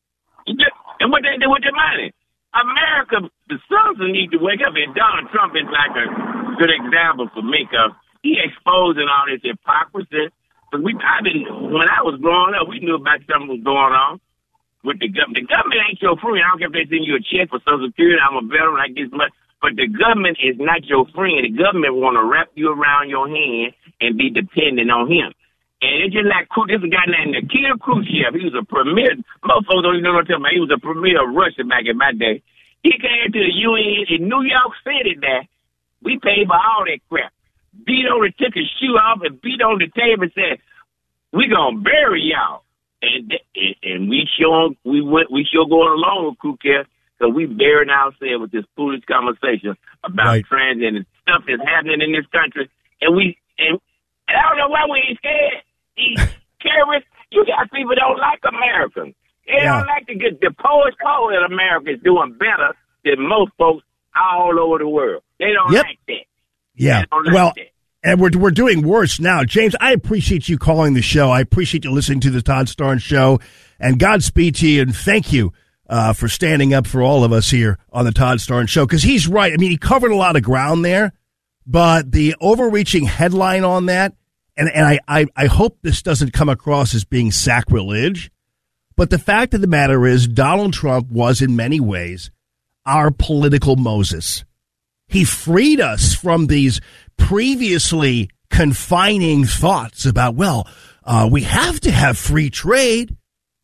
And what they do with their money? America, the citizens need to wake up, and Donald Trump is like a good example for me because he exposing all this hypocrisy. But we, I been when I was growing up, we knew about something was going on with the government. The government ain't your friend. I don't care if they send you a check for Social Security. I'm a veteran like this much, but the government is not your friend. The government want to wrap you around your hand and be dependent on him. And it's just like this a guy named Nikita Khrushchev. He was a premier. Most folks don't even know what I'm talking about. He was a premier of Russia back in my day. He came to the U N in New York City. There, we paid for all that crap. Beat on it, took his shoe off, and beat on the table and said, "We gonna bury y'all." And and, and we sure we went we sure going along with Khrushchev because we buried ourselves with this foolish conversation about right. trans and stuff that's happening in this country, and we and. And I don't know why we ain't scared. These terrorists, you got people that don't like Americans. They yeah. don't like to get the poorest poor in America is doing better than most folks all over the world. They don't yep. like that. Yeah. Like well, that. and we're we're doing worse now. James, I appreciate you calling the show. I appreciate you listening to the Todd Starnes Show. And Godspeed to you, and thank you uh, for standing up for all of us here on the Todd Starnes Show. Because he's right. I mean, he covered a lot of ground there. But the overreaching headline on that, and, and I, I, I hope this doesn't come across as being sacrilege, but the fact of the matter is Donald Trump was in many ways our political Moses. He freed us from these previously confining thoughts about, well, uh, we have to have free trade,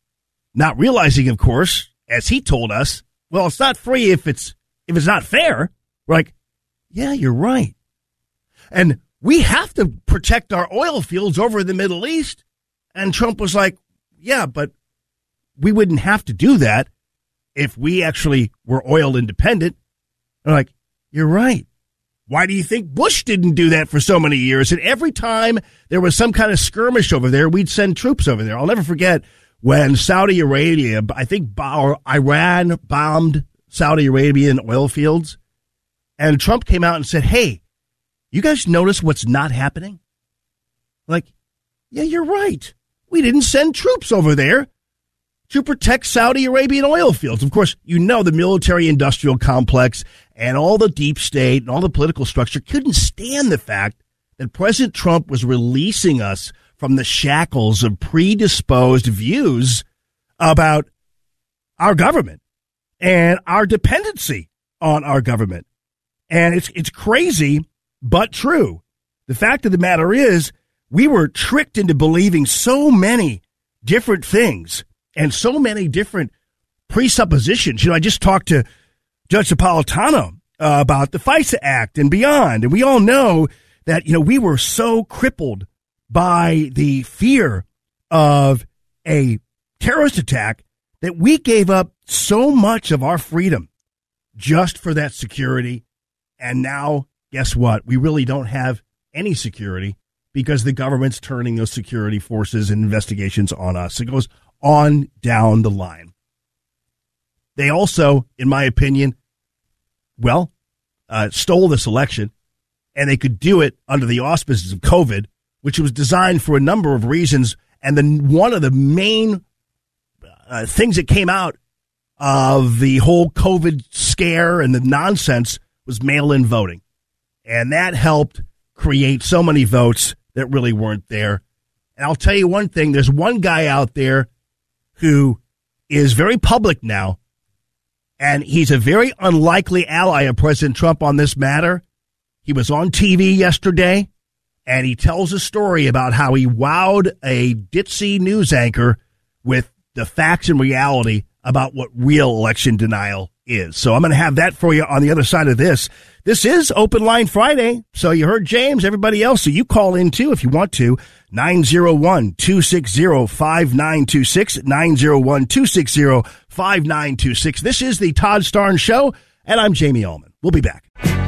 not realizing, of course, as he told us, well, it's not free if it's if it's not fair. We're like, yeah, you're right. And we have to protect our oil fields over in the Middle East. And Trump was like, yeah, but we wouldn't have to do that if we actually were oil independent. They're like, you're right. Why do you think Bush didn't do that for so many years? And every time there was some kind of skirmish over there, we'd send troops over there. I'll never forget when Saudi Arabia, I think Iran bombed Saudi Arabian oil fields. And Trump came out and said, hey, you guys notice what's not happening? Like, yeah, you're right. We didn't send troops over there to protect Saudi Arabian oil fields. Of course, you know the military-industrial complex and all the deep state and all the political structure couldn't stand the fact that President Trump was releasing us from the shackles of predisposed views about our government and our dependency on our government. And it's it's crazy, but true. The fact of the matter is, we were tricked into believing so many different things and so many different presuppositions. You know, I just talked to Judge Napolitano uh, about the FISA Act and beyond, and we all know that, you know, we were so crippled by the fear of a terrorist attack that we gave up so much of our freedom just for that security. And now, guess what? We really don't have any security because the government's turning those security forces and investigations on us. It goes on down the line. They also, in my opinion, well, uh, stole this election, and they could do it under the auspices of COVID, which was designed for a number of reasons. And then one of the main uh, things that came out of the whole COVID scare and the nonsense was mail-in voting. And that helped create so many votes that really weren't there. And I'll tell you one thing, there's one guy out there who is very public now, and he's a very unlikely ally of President Trump on this matter. He was on T V yesterday, and he tells a story about how he wowed a ditzy news anchor with the facts and reality about what real election denial is. So I'm going to have that for you on the other side of this. This is Open Line Friday. So you heard James, everybody else. So you call in too if you want to. nine oh one, two six oh, five nine two six, nine oh one, two six oh, five nine two six. This is the Todd Starnes Show, and I'm Jamie Allman. We'll be back.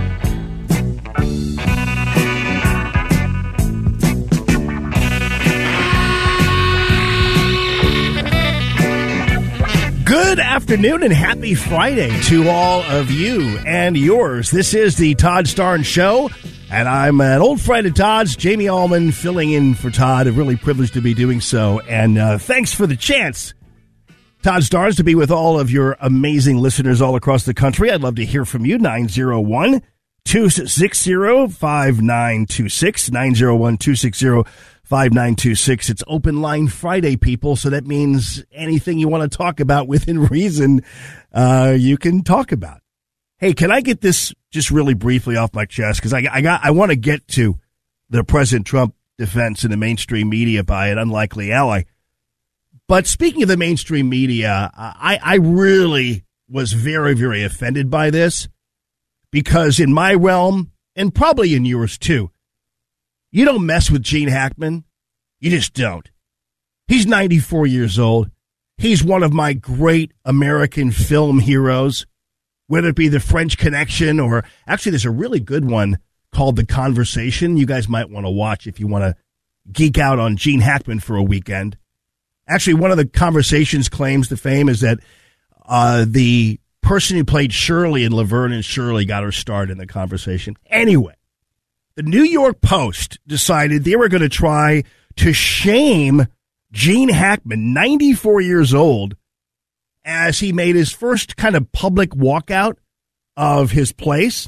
Good afternoon and happy Friday to all of you and yours. This is the Todd Starnes Show, and I'm an old friend of Todd's, Jamie Allman, filling in for Todd. I'm really privileged to be doing so, and uh, thanks for the chance, Todd Starnes, to be with all of your amazing listeners all across the country. I'd love to hear from you, nine oh one, two six oh, five nine two six, nine oh one, two six oh, five nine two six. It's Open Line Friday, people, so that means anything you want to talk about within reason, uh, you can talk about. Hey, can I get this just really briefly off my chest? Because I, I got, I want to get to the President Trump defense in the mainstream media by an unlikely ally. But speaking of the mainstream media, I, I really was very, very offended by this because in my realm, and probably in yours too, you don't mess with Gene Hackman. You just don't. He's ninety-four years old. He's one of my great American film heroes, whether it be The French Connection or actually there's a really good one called The Conversation. You guys might want to watch if you want to geek out on Gene Hackman for a weekend. Actually, one of the Conversation's claims to fame is that uh, the person who played Shirley in Laverne and Shirley got her start in The Conversation. Anyway. The New York Post decided they were going to try to shame Gene Hackman, ninety-four years old, as he made his first kind of public walkout of his place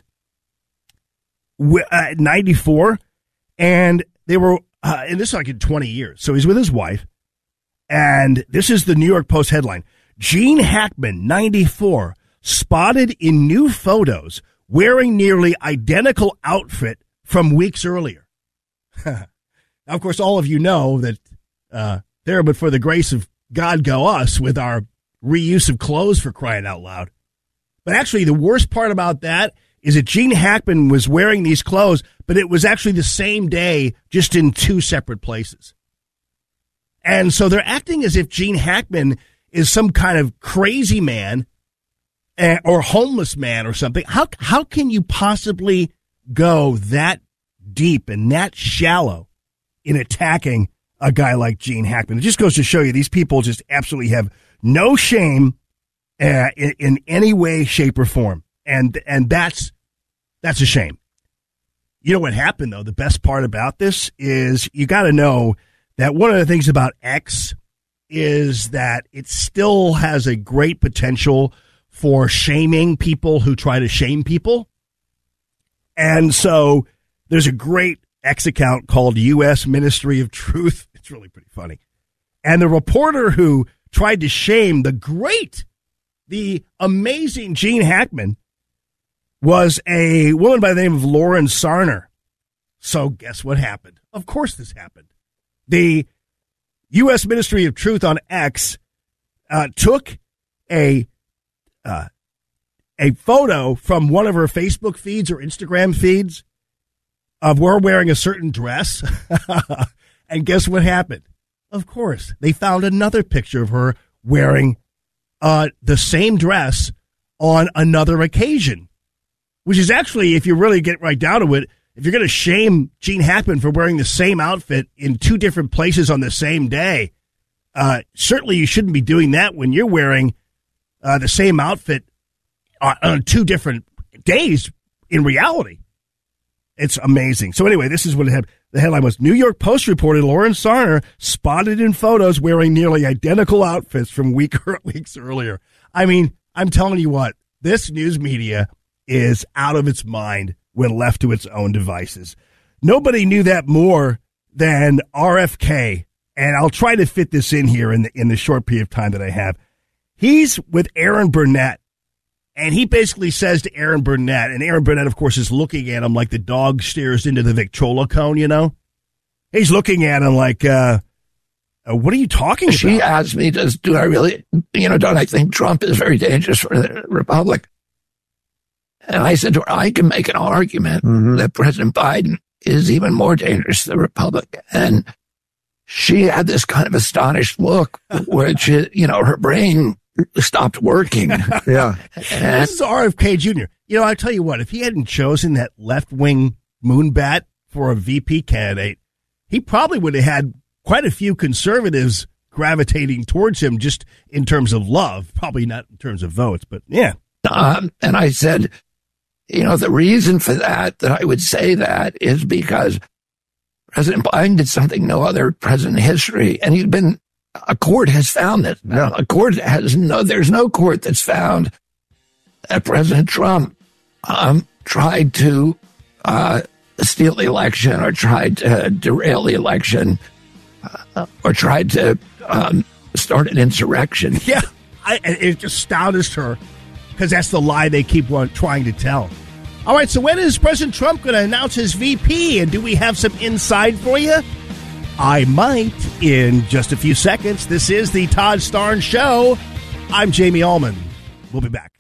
at ninety-four. And they were, uh, and this is like in twenty years. So he's with his wife. And this is the New York Post headline. Gene Hackman, ninety-four, spotted in new photos wearing nearly identical outfit from weeks earlier. Now, of course, all of you know that uh, there, but for the grace of God go us with our reuse of clothes, for crying out loud. But actually, the worst part about that is that Gene Hackman was wearing these clothes, but it was actually the same day, just in two separate places. And so they're acting as if Gene Hackman is some kind of crazy man uh, or homeless man or something. How how can you possibly go that deep and that shallow in attacking a guy like Gene Hackman? It just goes to show you these people just absolutely have no shame uh, in, in any way, shape, or form, and and that's That's a shame. You know what happened, though? The best part about this is you got to know that one of the things about X is that it still has a great potential for shaming people who try to shame people. And so there's a great X account called U S Ministry of Truth. It's really pretty funny. And the reporter who tried to shame the great, the amazing Gene Hackman was a woman by the name of Lauren Sarner. So guess what happened? Of course this happened. The U S Ministry of Truth on X uh, took a uh, a photo from one of her Facebook feeds or Instagram feeds of her wearing a certain dress. And guess what happened? Of course, they found another picture of her wearing uh, the same dress on another occasion, which is actually, if you really get right down to it, if you're going to shame Gene Hackman for wearing the same outfit in two different places on the same day, uh, certainly you shouldn't be doing that when you're wearing uh, the same outfit on, on two different days in reality. It's amazing. So anyway, this is what it had. The headline was, New York Post reported Lauren Sarner spotted in photos wearing nearly identical outfits from week, weeks earlier. I mean, I'm telling you what, this news media is out of its mind when left to its own devices. Nobody knew that more than R F K, and I'll try to fit this in here in the, in the short period of time that I have. He's with Aaron Burnett, and he basically says to Aaron Burnett, and Aaron Burnett, of course, is looking at him like the dog stares into the Victrola cone, you know? He's looking at him like, uh, uh, what are you talking about? She asked me, does, do I really, you know, don't I think Trump is very dangerous for the Republic? And I said to her, I can make an argument mm-hmm. that President Biden is even more dangerous to the Republic. And she had this kind of astonished look, which, you know, her brain stopped working. Yeah. And this is R F K Junior You know, I tell you what, if he hadn't chosen that left-wing moonbat for a V P candidate, he probably would have had quite a few conservatives gravitating towards him just in terms of love, probably not in terms of votes, but yeah. Um, and I said, you know, the reason for that, that I would say that is because President Biden did something no other president in history, and he's been, a court has found this. Yeah. A court has no, there's no court that's found that President Trump um, tried to uh, steal the election or tried to derail the election uh, or tried to um, start an insurrection. Yeah, I, it just astonished her. Because that's the lie they keep on trying to tell. All right, so when is President Trump going to announce his V P? And do we have some inside for you? I might in just a few seconds. This is the Todd Starnes Show. I'm Jamie Allman. We'll be back.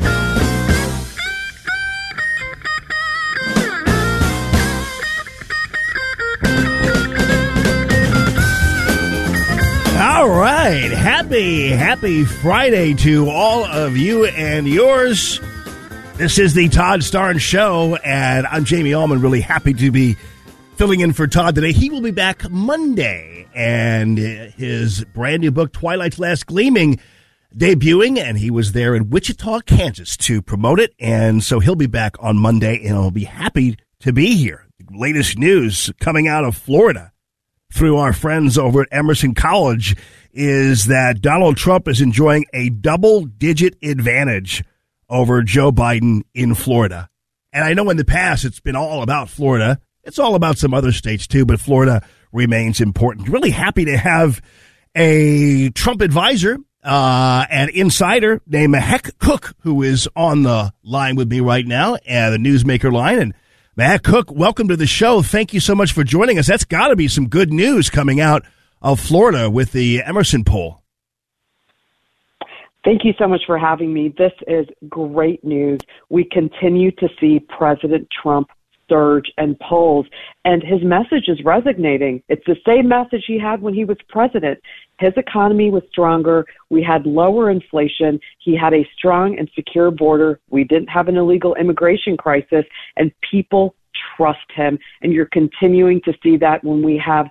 All right. Happy, happy Friday to all of you and yours. This is the Todd Starnes Show, and I'm Jamie Allman, really happy to be filling in for Todd today. He will be back Monday, and his brand new book, Twilight's Last Gleaming, debuting, and he was there in Wichita, Kansas to promote it, and so he'll be back on Monday, and I'll be happy to be here. The latest news coming out of Florida through our friends over at Emerson College is that Donald Trump is enjoying a double-digit advantage over Joe Biden in Florida. And I know in the past it's been all about Florida. It's all about some other states too, but Florida remains important. Really happy to have a Trump advisor, uh, an insider named Mahek Cook, who is on the line with me right now, and the Newsmaker line. And Mahek Cook, welcome to the show. Thank you so much for joining us. That's got to be some good news coming out of Florida with the Emerson poll. Thank you so much for having me. This is great news. We continue to see President Trump surge in polls, and his message is resonating. It's the same message he had when he was president. His economy was stronger. We had lower inflation. He had a strong and secure border. We didn't have an illegal immigration crisis, and people trust him. And you're continuing to see that when we have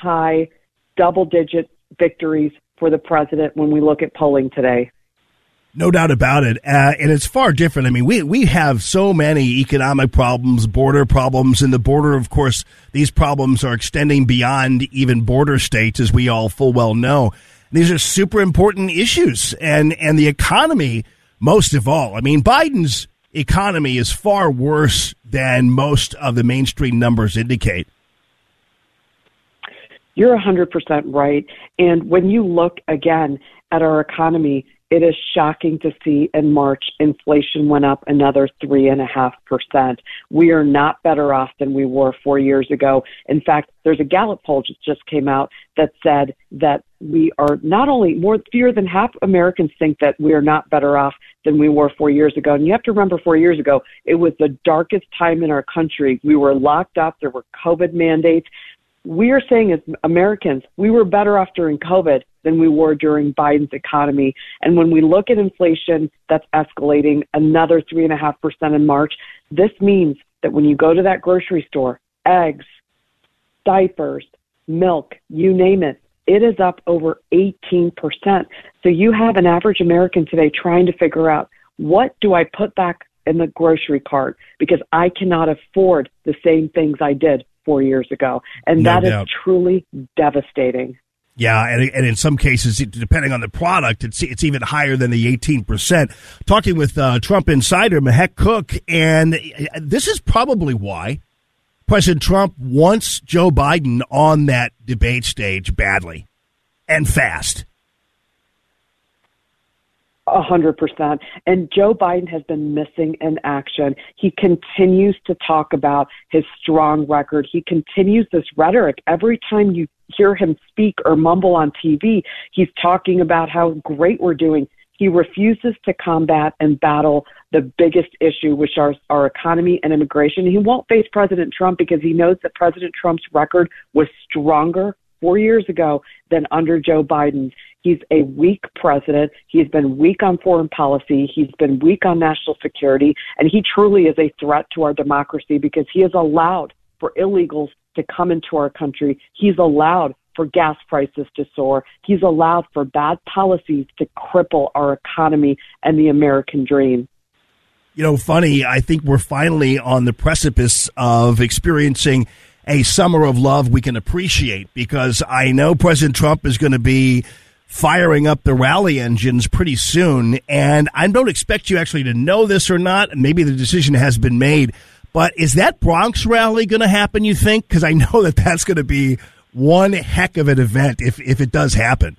sky-high double-digit victories for the president when we look at polling today. No doubt about it. Uh, and it's far different. I mean, we, we have so many economic problems, border problems, and the border, of course, these problems are extending beyond even border states, as we all full well know. These are super important issues, and, and the economy, most of all. I mean, Biden's economy is far worse than most of the mainstream numbers indicate. You're one hundred percent right. And when you look again at our economy, it is shocking to see in March inflation went up another three and a half percent. We are not better off than we were four years ago. In fact, there's a Gallup poll that just came out that said that we are not only more fewer than half Americans think that we are not better off than we were four years ago. And you have to remember, four years ago, it was the darkest time in our country. We were locked up. There were COVID mandates. We are saying as Americans, we were better off during COVID than we were during Biden's economy. And when we look at inflation that's escalating another three and a half percent in March, this means that when you go to that grocery store, eggs, diapers, milk, you name it, it is up over eighteen percent. So you have an average American today trying to figure out, what do I put back in the grocery cart? Because I cannot afford the same things I did four years ago. And No that doubt. is truly devastating. Yeah, and, and in some cases, depending on the product, it's it's even higher than the eighteen percent. Talking with uh, Trump insider Mehek Cook, and this is probably why President Trump wants Joe Biden on that debate stage badly and fast. A hundred percent. And Joe Biden has been missing in action. He continues to talk about his strong record. He continues this rhetoric. Every time you hear him speak or mumble on T V, he's talking about how great we're doing. He refuses to combat and battle the biggest issue, which are our economy and immigration. He won't face President Trump because he knows that President Trump's record was stronger four years ago than under Joe Biden. He's a weak president. He's been weak on foreign policy. He's been weak on national security. And he truly is a threat to our democracy because he has allowed for illegals to come into our country. He's allowed for gas prices to soar. He's allowed for bad policies to cripple our economy and the American dream. You know, funny, I think we're finally on the precipice of experiencing a summer of love we can appreciate, because I know President Trump is going to be firing up the rally engines pretty soon, and I don't expect you actually to know this or not, and maybe the decision has been made, but is that Bronx rally going to happen, you think? Because I know that that's going to be one heck of an event if, if it does happen.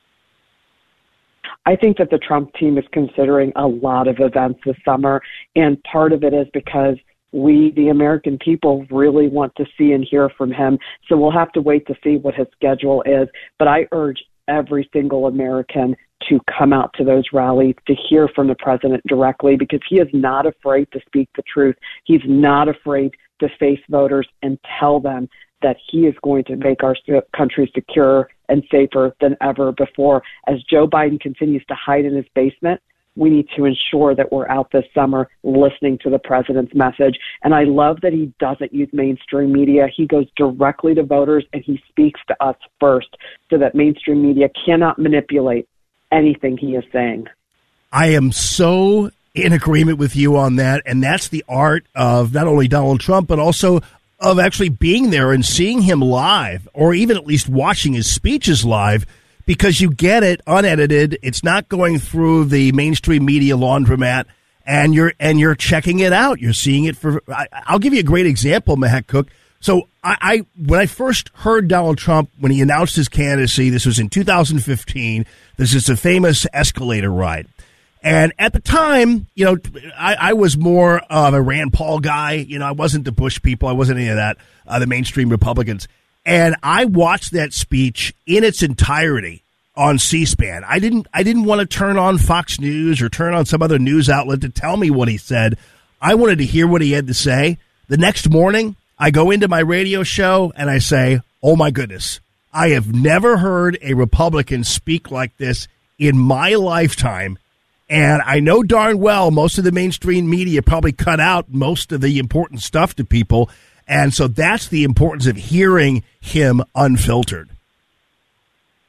I think that the Trump team is considering a lot of events this summer, and part of it is because we, the American people, really want to see and hear from him. So we'll have to wait to see what his schedule is. But I urge every single American to come out to those rallies, to hear from the president directly, because he is not afraid to speak the truth. He's not afraid to face voters and tell them that he is going to make our country secure and safer than ever before. As Joe Biden continues to hide in his basement, we need to ensure that we're out this summer listening to the president's message. And I love that he doesn't use mainstream media. He goes directly to voters and he speaks to us first, so that mainstream media cannot manipulate anything he is saying. I am so in agreement with you on that. And that's the art of not only Donald Trump, but also of actually being there and seeing him live, or even at least watching his speeches live, because you get it unedited. It's not going through the mainstream media laundromat, and you're and you're checking it out. You're seeing it for. I, I'll give you a great example, Mehek Cook. So I, I when I first heard Donald Trump when he announced his candidacy, this was in two thousand fifteen. This is a famous escalator ride. And at the time, you know, I, I was more of a Rand Paul guy. You know, I wasn't the Bush people. I wasn't any of that, uh, the mainstream Republicans. And I watched that speech in its entirety on C-SPAN. I didn't I didn't want to turn on Fox News or turn on some other news outlet to tell me what he said. I wanted to hear what he had to say. The next morning, I go into my radio show and I say, oh, my goodness, I have never heard a Republican speak like this in my lifetime. And I know darn well most of the mainstream media probably cut out most of the important stuff to people. And so that's the importance of hearing him unfiltered.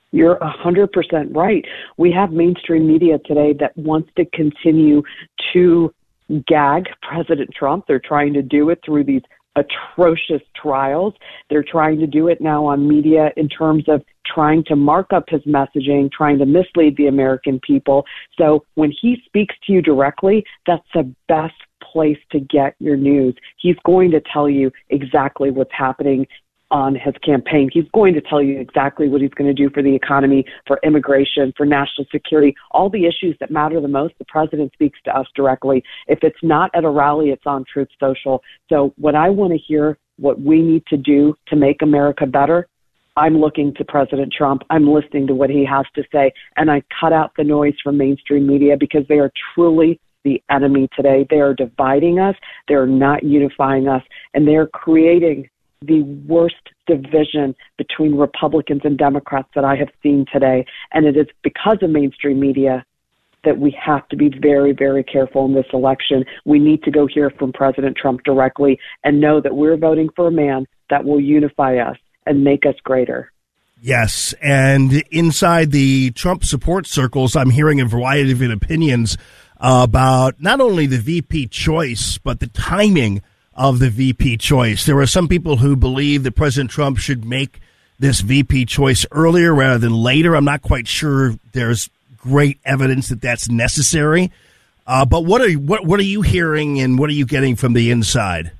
You're one hundred percent right. We have mainstream media today that wants to continue to gag President Trump. They're trying to do it through these atrocious trials. They're trying to do it now on media in terms of trying to mark up his messaging, trying to mislead the American people. So when he speaks to you directly, that's the best place to get your news. He's going to tell you exactly what's happening on his campaign. He's going to tell you exactly what he's going to do for the economy, for immigration, for national security, all the issues that matter the most. The president speaks to us directly. If it's not at a rally, it's on Truth Social. So when I want to hear what we need to do to make America better, I'm looking to President Trump. I'm listening to what he has to say, and I cut out the noise from mainstream media because they are truly the enemy today. They are dividing us. They are not unifying us, and they are creating the worst division between Republicans and Democrats that I have seen today. And it is because of mainstream media that we have to be very, very careful in this election. We need to go hear from President Trump directly and know that we're voting for a man that will unify us and make us greater. Yes, and inside the Trump support circles, I'm hearing a variety of opinions about not only the V P choice, but the timing of the V P choice. There are some people who believe that President Trump should make this V P choice earlier rather than later. I'm not quite sure there's great evidence that that's necessary. Uh, but what are what what are you hearing and what are you getting from the inside?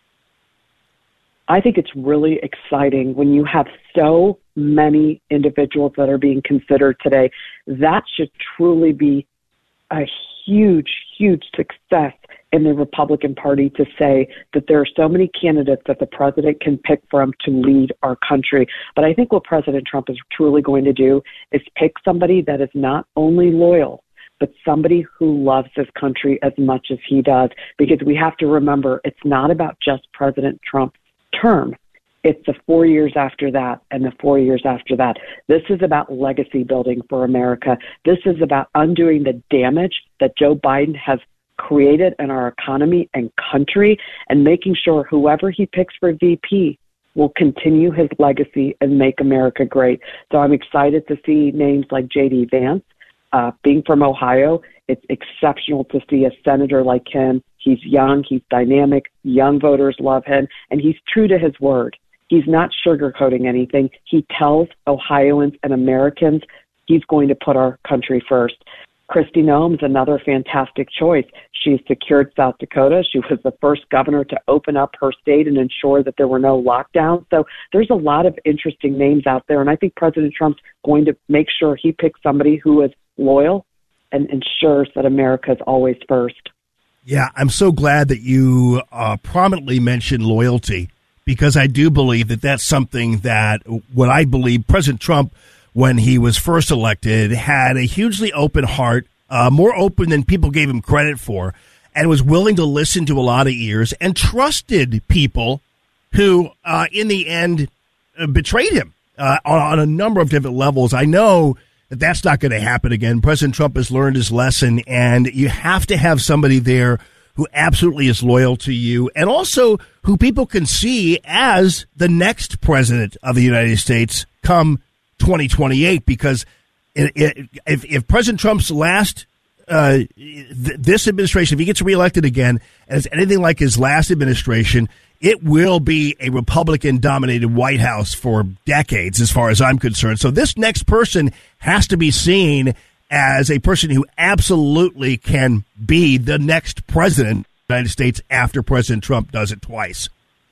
I think it's really exciting when you have so many individuals that are being considered today. That should truly be a huge, huge success in the Republican Party to say that there are so many candidates that the president can pick from to lead our country. But I think what President Trump is truly going to do is pick somebody that is not only loyal, but somebody who loves this country as much as he does. Because we have to remember, it's not about just President Trump's term. It's the four years after that and the four years after that. This is about legacy building for America. This is about undoing the damage that Joe Biden has created in our economy and country and making sure whoever he picks for V P will continue his legacy and make America great. So I'm excited to see names like J D Vance. Uh, being from Ohio, it's exceptional to see a senator like him. He's young, he's dynamic, young voters love him, and he's true to his word. He's not sugarcoating anything. He tells Ohioans and Americans he's going to put our country first. Kristi Noem's another fantastic choice. She's secured South Dakota. She was the first governor to open up her state and ensure that there were no lockdowns. So there's a lot of interesting names out there, and I think President Trump's going to make sure he picks somebody who is loyal and ensures that America is always first. Yeah, I'm so glad that you uh, prominently mentioned loyalty, because I do believe that that's something that what I believe President Trump, when he was first elected, had a hugely open heart, uh, more open than people gave him credit for, and was willing to listen to a lot of ears and trusted people who, uh, in the end, uh, betrayed him uh, on, on a number of different levels. I know that that's not going to happen again. President Trump has learned his lesson, and you have to have somebody there who absolutely is loyal to you and also who people can see as the next president of the United States come twenty twenty-eight, because it, it, if, if President Trump's last, uh, th- this administration, if he gets reelected again, and it's anything like his last administration, it will be a Republican-dominated White House for decades, as far as I'm concerned. So this next person has to be seen as a person who absolutely can be the next president of the United States after President Trump does it twice.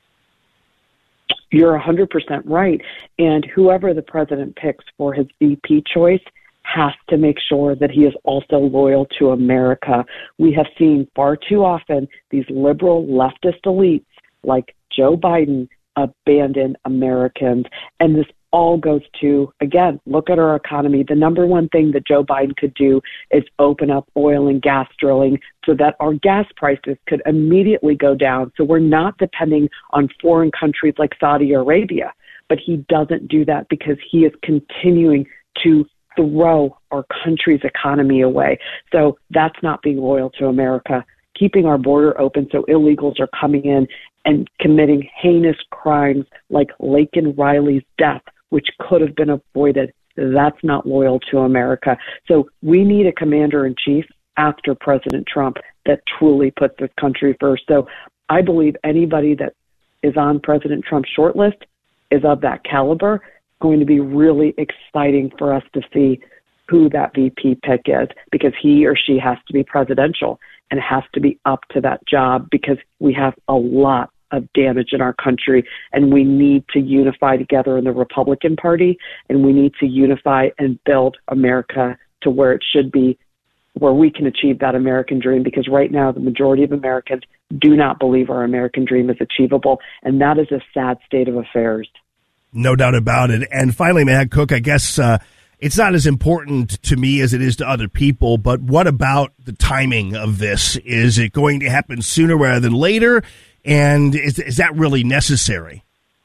You're one hundred percent right. And whoever the president picks for his V P choice has to make sure that he is also loyal to America. We have seen far too often these liberal leftist elites like Joe Biden abandon Americans. And this all goes to, again, look at our economy. The number one thing that Joe Biden could do is open up oil and gas drilling so that our gas prices could immediately go down. So we're not depending on foreign countries like Saudi Arabia. But he doesn't do that because he is continuing to throw our country's economy away. So that's not being loyal to America. Keeping our border open so illegals are coming in and committing heinous crimes like Laken Riley's death, which could have been avoided That's not loyal to America. So we need a commander-in-chief after President Trump that truly puts this country first. So I believe anybody that is on President Trump's shortlist is of that caliber. It's going to be really exciting for us to see who that V P pick is, because he or she has to be presidential and has to be up to that job, because we have a lot of damage in our country and we need to unify together in the Republican Party, and we need to unify and build America to where it should be, where we can achieve that American dream, because right now the majority of Americans do not believe our American dream is achievable, and that is a sad state of affairs. No doubt about it. And finally, Matt Cook, I guess uh, it's not as important to me as it is to other people, but what about the timing of this? Is it going to happen sooner rather than later? And is, is that really necessary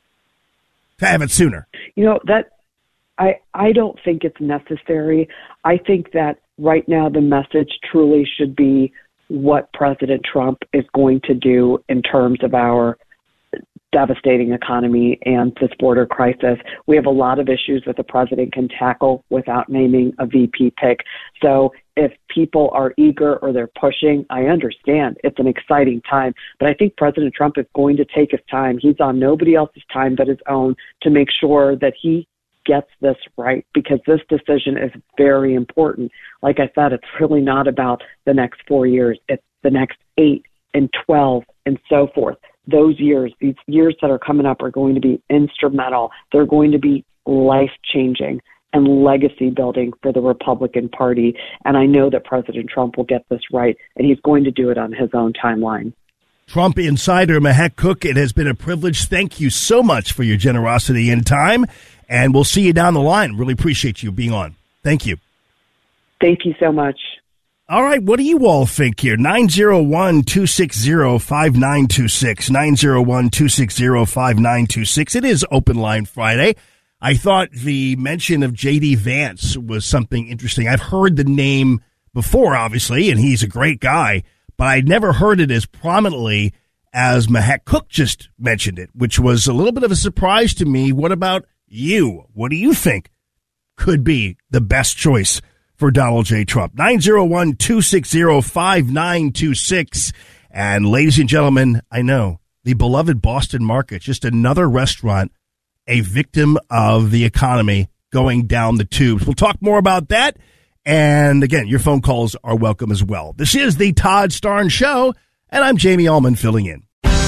to have it sooner? You know, that I I don't think it's necessary. I think that right now the message truly should be what President Trump is going to do in terms of our devastating economy and this border crisis. We have a lot of issues that the president can tackle without naming a V P pick. So if people are eager or they're pushing, I understand. It's an exciting time. But I think President Trump is going to take his time. He's on nobody else's time but his own to make sure that he gets this right, because this decision is very important. Like I said, it's really not about the next four years. It's the next eight and twelve and so forth. Those years, these years that are coming up are going to be instrumental. They're going to be life-changing and legacy-building for the Republican Party. And I know that President Trump will get this right, and he's going to do it on his own timeline. Trump insider Mahek Cook, it has been a privilege. Thank you so much for your generosity and time, and we'll see you down the line. Really appreciate you being on. Thank you. Thank you so much. All right, what do you all think here? nine oh one, two six oh, five nine two six, nine oh one, two six oh, five nine two six. It is Open Line Friday. I thought the mention of J D. Vance was something interesting. I've heard the name before, obviously, and he's a great guy, but I'd never heard it as prominently as Mahek Cook just mentioned it, which was a little bit of a surprise to me. What about you? What do you think could be the best choice for Donald J. Trump? nine oh one, two six oh, five nine two six. And ladies and gentlemen, I know the beloved Boston Market, just another restaurant, a victim of the economy going down the tubes. We'll talk more about that. And again, your phone calls are welcome as well. This is the Todd Starnes Show, and I'm Jamie Allman filling in.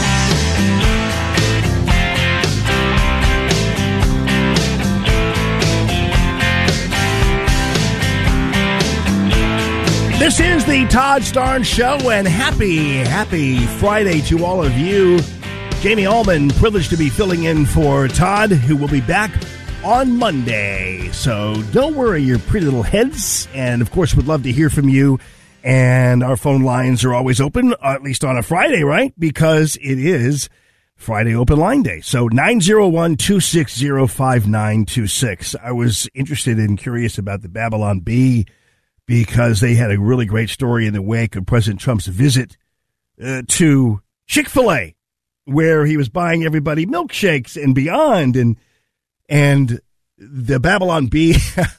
This is the Todd Starnes Show, and happy, happy Friday to all of you. Jamie Allman, privileged to be filling in for Todd, who will be back on Monday. So don't worry your pretty little heads, and of course, we'd love to hear from you. And our phone lines are always open, at least on a Friday, right? Because it is Friday Open Line Day. So nine oh one, two six oh, five nine two six. I was interested and curious about the Babylon Bee, because they had a really great story in the wake of President Trump's visit uh, to Chick-fil-A, where he was buying everybody milkshakes and beyond. And and the Babylon Bee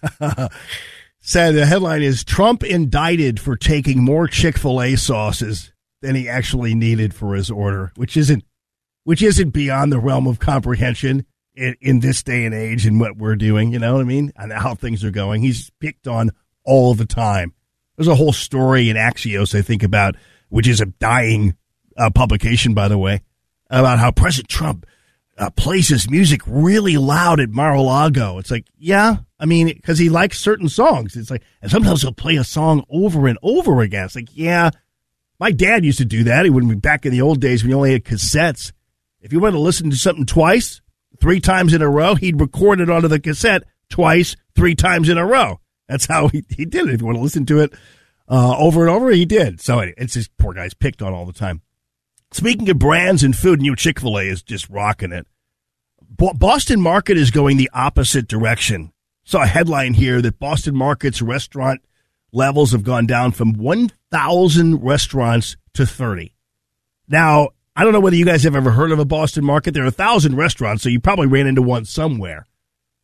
said the headline is, Trump indicted for taking more Chick-fil-A sauces than he actually needed for his order, which isn't which isn't beyond the realm of comprehension in, in this day and age and what we're doing, you know what I mean, and how things are going. He's picked on all the time. There's a whole story in Axios, I think, about, which is a dying uh, publication, by the way, about how President Trump uh, plays his music really loud at Mar-a-Lago. It's like, yeah, I mean, because he likes certain songs. It's like, and sometimes he'll play a song over and over again. It's like, yeah, my dad used to do that. He would be back in the old days when you only had cassettes. If you wanted to listen to something twice, three times in a row, he'd record it onto the cassette twice, three times in a row. That's how he, he did it. If you want to listen to it uh, over and over, he did. So anyway, it's just poor guy's picked on all the time. Speaking of brands and food, new Chick-fil-A is just rocking it. Bo- Boston Market is going the opposite direction. Saw a headline here that Boston Market's restaurant levels have gone down from one thousand restaurants to thirty. Now, I don't know whether you guys have ever heard of a Boston Market. There are one thousand restaurants, so you probably ran into one somewhere.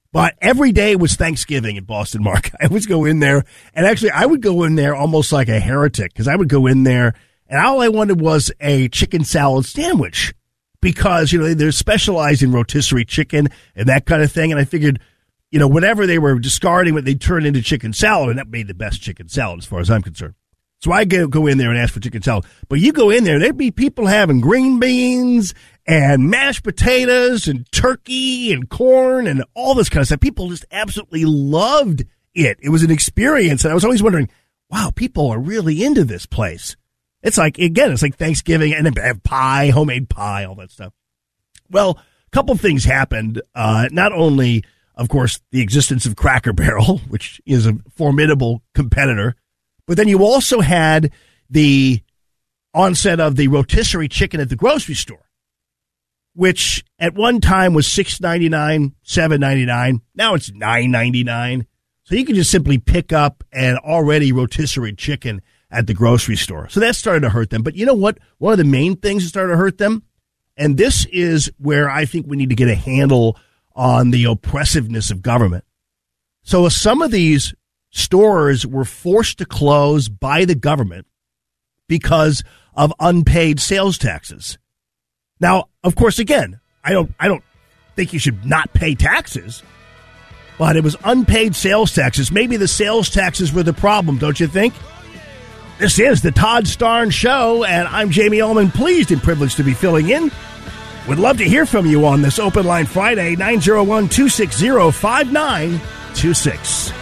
But every day was Thanksgiving in Boston, Mark. I would go in there, and actually I would go in there almost like a heretic, because I would go in there, and all I wanted was a chicken salad sandwich, because, you know, they're specialized in rotisserie chicken and that kind of thing, and I figured, you know, whatever they were discarding, what they'd turn into chicken salad, and that made the best chicken salad as far as I'm concerned. So I go, go in there and ask for chicken salad. But you go in there, there'd be people having green beans and mashed potatoes and turkey and corn and all this kind of stuff. People just absolutely loved it. It was an experience. And I was always wondering, wow, people are really into this place. It's like, again, it's like Thanksgiving, and they have pie, homemade pie, all that stuff. Well, a couple things happened. Uh, not only, of course, the existence of Cracker Barrel, which is a formidable competitor, but then you also had the onset of the rotisserie chicken at the grocery store, which at one time was six ninety-nine, seven ninety-nine. Now it's nine ninety-nine. So you can just simply pick up an already rotisserie chicken at the grocery store. So that started to hurt them. But you know what? One of the main things that started to hurt them, and this is where I think we need to get a handle on the oppressiveness of government. So some of these stores were forced to close by the government because of unpaid sales taxes. Now, of course, again, I don't I don't think you should not pay taxes, but it was unpaid sales taxes. Maybe the sales taxes were the problem, don't you think? This is the Todd Starnes Show, and I'm Jamie Ullman, pleased and privileged to be filling in. Would love to hear from you on this Open Line Friday, nine oh one, two six zero, five nine two six.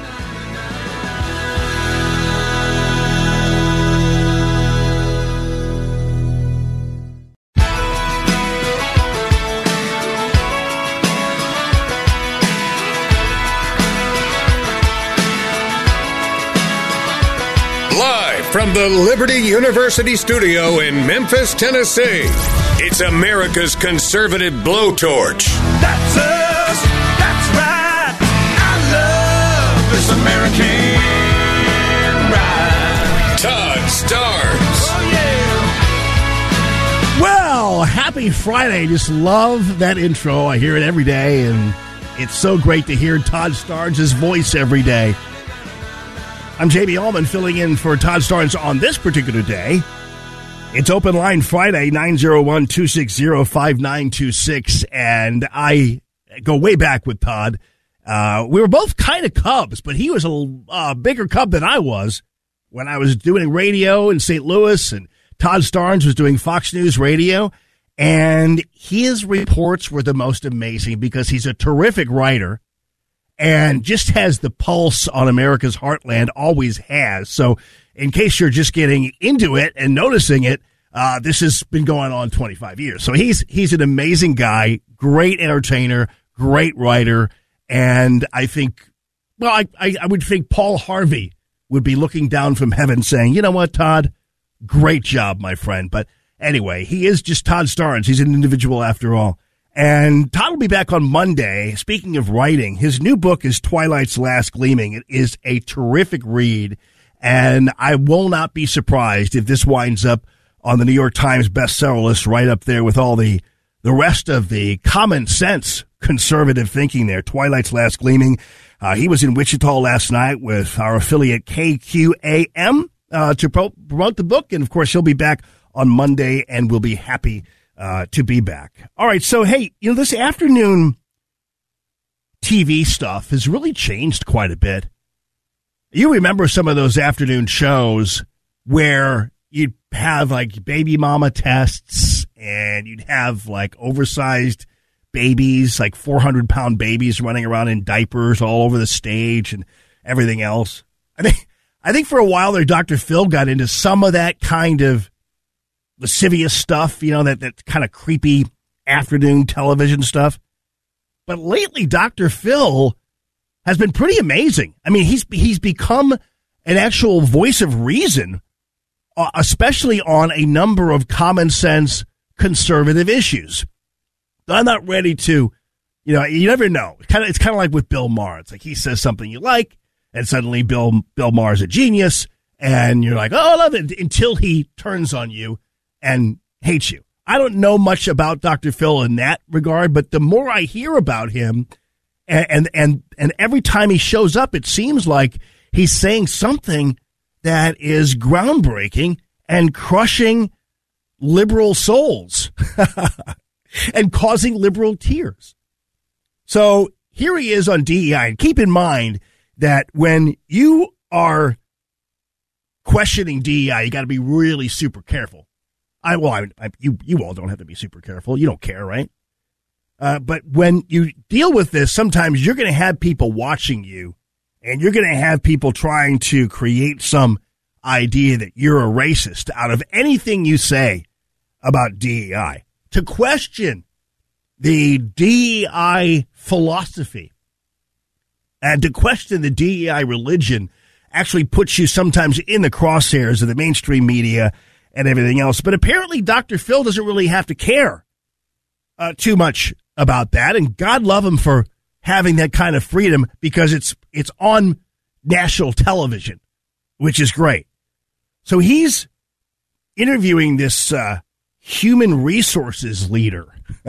From the Liberty University studio in Memphis, Tennessee, it's America's conservative blowtorch. That's us. That's right. I love this American ride. Todd Starnes. Oh, yeah. Well, happy Friday. Just love that intro. I hear it every day, and it's so great to hear Todd Starnes' voice every day. I'm Jamie Ullman, filling in for Todd Starnes on this particular day. It's Open Line Friday, nine oh one, two six zero, five nine two six, and I go way back with Todd. Uh, we were both kind of Cubs, but he was a uh, bigger Cub than I was when I was doing radio in Saint Louis, and Todd Starnes was doing Fox News Radio, and his reports were the most amazing because he's a terrific writer and just has the pulse on America's heartland, always has. So in case you're just getting into it and noticing it, uh, this has been going on twenty-five years. So he's he's an amazing guy, great entertainer, great writer, and I think, well, I, I, I would think Paul Harvey would be looking down from heaven saying, you know what, Todd, great job, my friend. But anyway, he is just Todd Starnes. He's an individual after all. And Todd will be back on Monday. Speaking of writing, his new book is Twilight's Last Gleaming. It is a terrific read, and I will not be surprised if this winds up on the New York Times bestseller list right up there with all the, the rest of the common sense conservative thinking there. Twilight's Last Gleaming. Uh, he was in Wichita last night with our affiliate K Q A M uh, to pro- promote the book, and of course he'll be back on Monday, and we'll be happy Uh, to be back. All right, so, hey, you know, this afternoon T V stuff has really changed quite a bit. You remember some of those afternoon shows where you'd have, like, baby mama tests, and you'd have, like, oversized babies, like four hundred pound babies running around in diapers all over the stage and everything else. I think, I think for a while there, Doctor Phil got into some of that kind of lascivious stuff, you know, that, that kind of creepy afternoon television stuff. But lately, Doctor Phil has been pretty amazing. I mean, he's he's become an actual voice of reason, uh, especially on a number of common sense conservative issues. I'm not ready to, you know, you never know. It's kind of it's kind of like with Bill Maher. It's like he says something you like, and suddenly Bill Bill Maher's a genius, and you're like, oh, I love it, until he turns on you and hates you. I don't know much about Doctor Phil in that regard, but the more I hear about him, And, and, and, and every time he shows up, it seems like he's saying something that is groundbreaking and crushing liberal souls and causing liberal tears. So here he is on D E I. And keep in mind that when you are questioning D E I, you got to be really super careful. I well, I, I, you you all don't have to be super careful. You don't care, right? Uh, but when you deal with this, sometimes you're going to have people watching you, and you're going to have people trying to create some idea that you're a racist out of anything you say about D E I. To question the D E I philosophy and to question the D E I religion actually puts you sometimes in the crosshairs of the mainstream media and everything else. But apparently Doctor Phil doesn't really have to care uh, too much about that. And God love him for having that kind of freedom, because it's it's on national television, which is great. So he's interviewing this uh, human resources leader.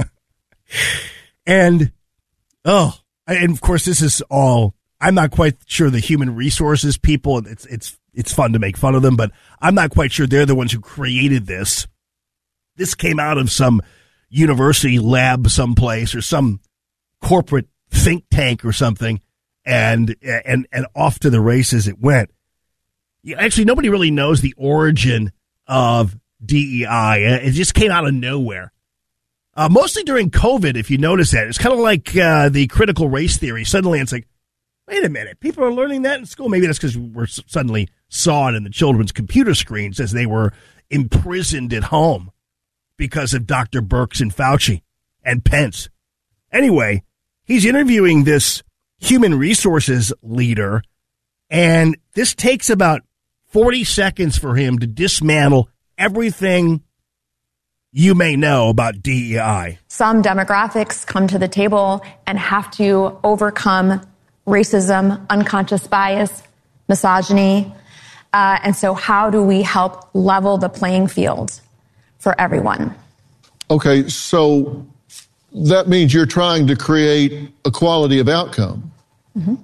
and, oh, and of course, this is all, I'm not quite sure the human resources people, it's it's it's fun to make fun of them, but I'm not quite sure they're the ones who created this. This came out of some university lab someplace or some corporate think tank or something, and and and off to the races it went. Actually, nobody really knows the origin of D E I. It just came out of nowhere. Uh, mostly during COVID, if you notice that. It's kind of like uh, the critical race theory. Suddenly it's like, wait a minute, people are learning that in school. Maybe that's because we're suddenly saw it in the children's computer screens as they were imprisoned at home because of Doctor Birx and Fauci and Pence. Anyway, he's interviewing this human resources leader, and this takes about forty seconds for him to dismantle everything you may know about D E I. Some demographics come to the table and have to overcome racism, unconscious bias, misogyny. Uh, and so how do we help level the playing field for everyone? Okay, so that means you're trying to create equality of outcome. Mm-hmm.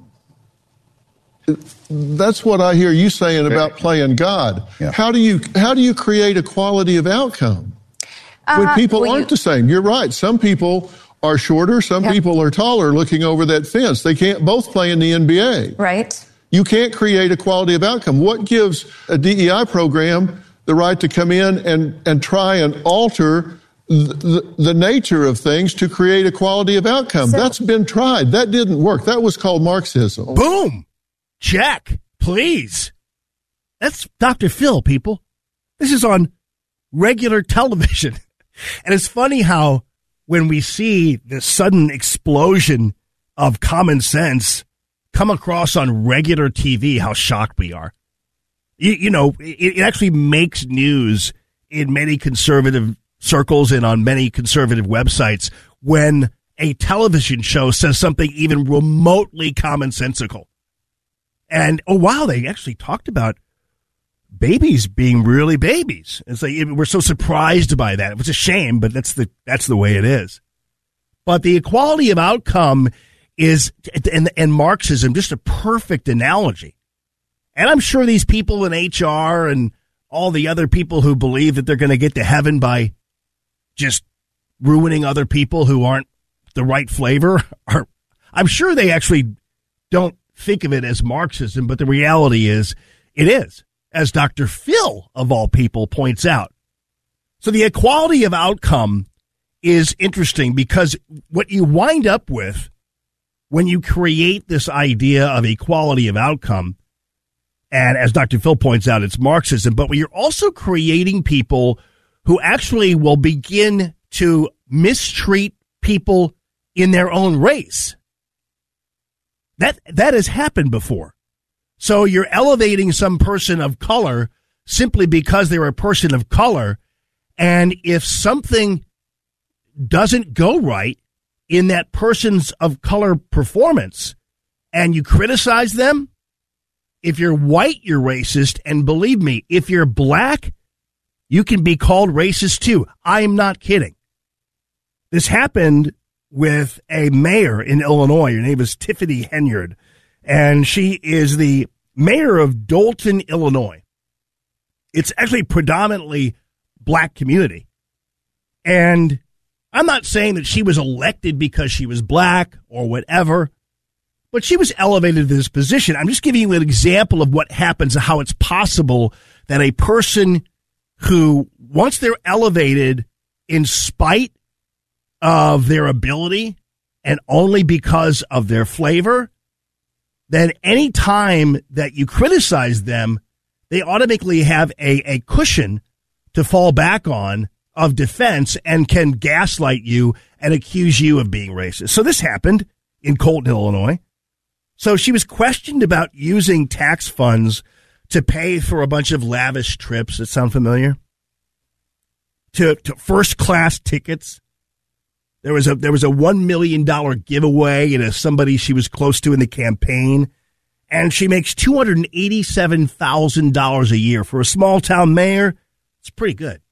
That's what I hear you saying about playing God. Yeah. How do you how do you create equality of outcome when uh, people well, aren't you, the same? You're right. Some people are shorter. Some yep. people are taller looking over that fence. They can't both play in the N B A. Right. You can't create equality of outcome. What gives a D E I program the right to come in and, and try and alter the, the, the nature of things to create equality of outcome? So, that's been tried. That didn't work. That was called Marxism. Boom. Check, please. That's Doctor Phil, people. This is on regular television. And it's funny how when we see the sudden explosion of common sense come across on regular T V, how shocked we are. You, you know, it, it actually makes news in many conservative circles and on many conservative websites when a television show says something even remotely commonsensical. And, oh, wow, they actually talked about babies being really babies. It's like we're so surprised by that. It was a shame, but that's the that's the way it is. But the equality of outcome is, and, and Marxism, just a perfect analogy. And I'm sure these people in H R and all the other people who believe that they're going to get to heaven by just ruining other people who aren't the right flavor are, I'm sure they actually don't think of it as Marxism, but the reality is it is, as Doctor Phil, of all people, points out. So the equality of outcome is interesting because what you wind up with when you create this idea of equality of outcome, and as Doctor Phil points out, it's Marxism, but you're also creating people who actually will begin to mistreat people in their own race. That that has happened before. So you're elevating some person of color simply because they're a person of color, and if something doesn't go right in that person's of color performance and you criticize them, if you're white, you're racist, and believe me, if you're black, you can be called racist too. I am not kidding. This happened with a mayor in Illinois. Her name is Tiffany Henyard, and she is the mayor of Dolton, Illinois. It's actually predominantly black community. And I'm not saying that she was elected because she was black or whatever, but she was elevated to this position. I'm just giving you an example of what happens and how it's possible that a person who, once they're elevated in spite of their ability and only because of their flavor, then any time that you criticize them, they automatically have a, a cushion to fall back on of defense and can gaslight you and accuse you of being racist. So this happened in Colton, Illinois. So she was questioned about using tax funds to pay for a bunch of lavish trips. That sound familiar? To, to first-class tickets. There was a there was a one million dollars giveaway to somebody she was close to in the campaign. And she makes two hundred eighty-seven thousand dollars a year. For a small-town mayor, it's pretty good.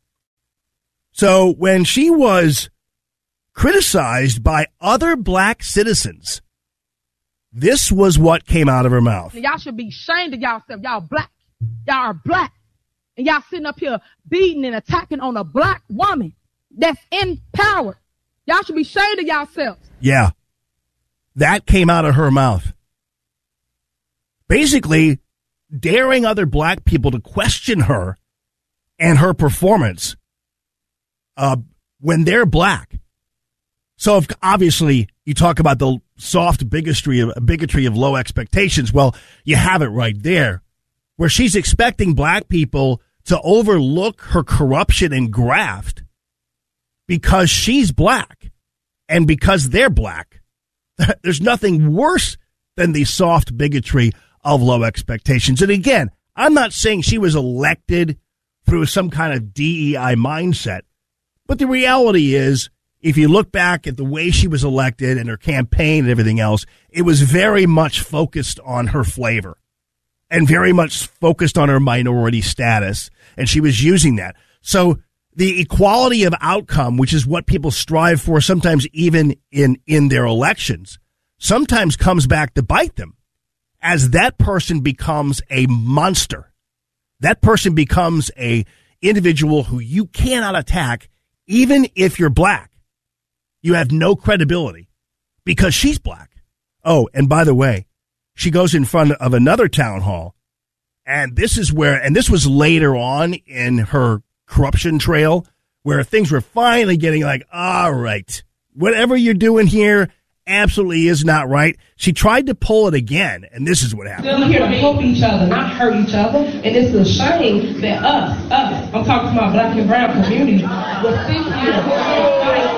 So when she was criticized by other black citizens, this was what came out of her mouth. Y'all should be ashamed of yourself. Y'all black. Y'all are black. And y'all sitting up here beating and attacking on a black woman that's in power. Y'all should be ashamed of yourselves. Yeah. That came out of her mouth. Basically, daring other black people to question her and her performance uh, when they're black. So if, obviously, you talk about the soft bigotry of, bigotry of low expectations. Well, you have it right there, where she's expecting black people to overlook her corruption and graft because she's black and because they're black. There's nothing worse than the soft bigotry of low expectations. And again, I'm not saying she was elected through some kind of D E I mindset, but the reality is, if you look back at the way she was elected and her campaign and everything else, it was very much focused on her flavor and very much focused on her minority status. And she was using that. So the equality of outcome, which is what people strive for, sometimes even in, in their elections, sometimes comes back to bite them as that person becomes a monster. That person becomes a individual who you cannot attack, even if you're black. You have no credibility because she's black. Oh, and by the way, she goes in front of another town hall, and this is where, and this was later on in her corruption trail, where things were finally getting like, all right, whatever you're doing here absolutely is not right. She tried to pull it again, and this is what happened. Still here to help each other, not hurt each other. And it's a shame that us, us, I'm talking to my black and brown community, will sit here and fight.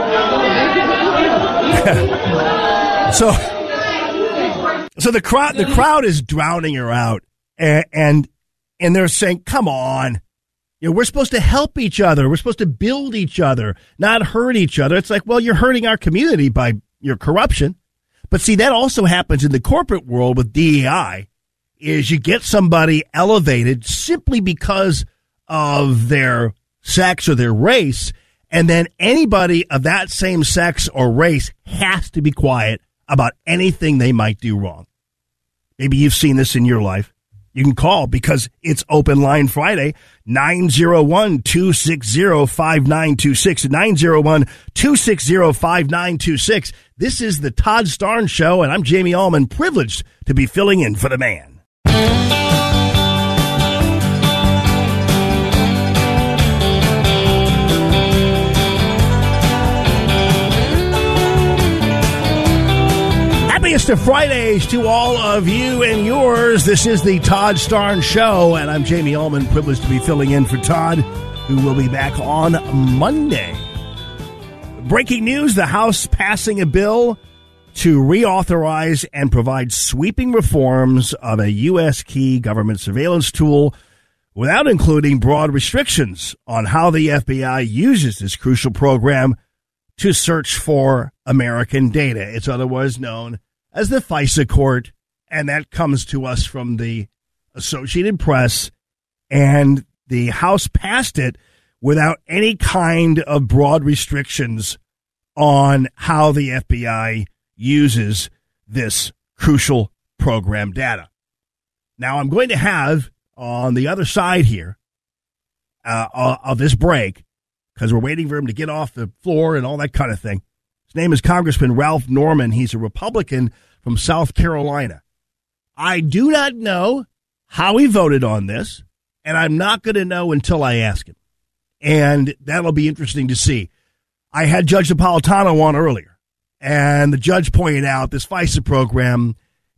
so, so the crowd, the crowd is drowning her out, and, and and they're saying, "Come on, you know, we're supposed to help each other. We're supposed to build each other, not hurt each other." It's like, well, you're hurting our community by your corruption. But see, that also happens in the corporate world with D E I, is you get somebody elevated simply because of their sex or their race, and then anybody of that same sex or race has to be quiet about anything they might do wrong. Maybe you've seen this in your life. You can call because it's Open Line Friday, nine oh one, two six oh, five nine two six, nine oh one, two six oh, five nine two six. This is the Todd Starnes Show, and I'm Jamie Allman, privileged to be filling in for the man. Happiest of Fridays to all of you and yours. This is the Todd Starnes Show, and I'm Jamie Allman, privileged to be filling in for Todd, who will be back on Monday. Breaking news, the House passing a bill to reauthorize and provide sweeping reforms of a U S key government surveillance tool without including broad restrictions on how the F B I uses this crucial program to search for American data. It's otherwise known as the FISA court, and that comes to us from the Associated Press, and the House passed it without any kind of broad restrictions on how the F B I uses this crucial program data. Now, I'm going to have on the other side here uh, of this break, because we're waiting for him to get off the floor and all that kind of thing. His name is Congressman Ralph Norman. He's a Republican from South Carolina. I do not know how he voted on this, and I'm not going to know until I ask him. And that'll be interesting to see. I had Judge Napolitano on earlier, and the judge pointed out this FISA program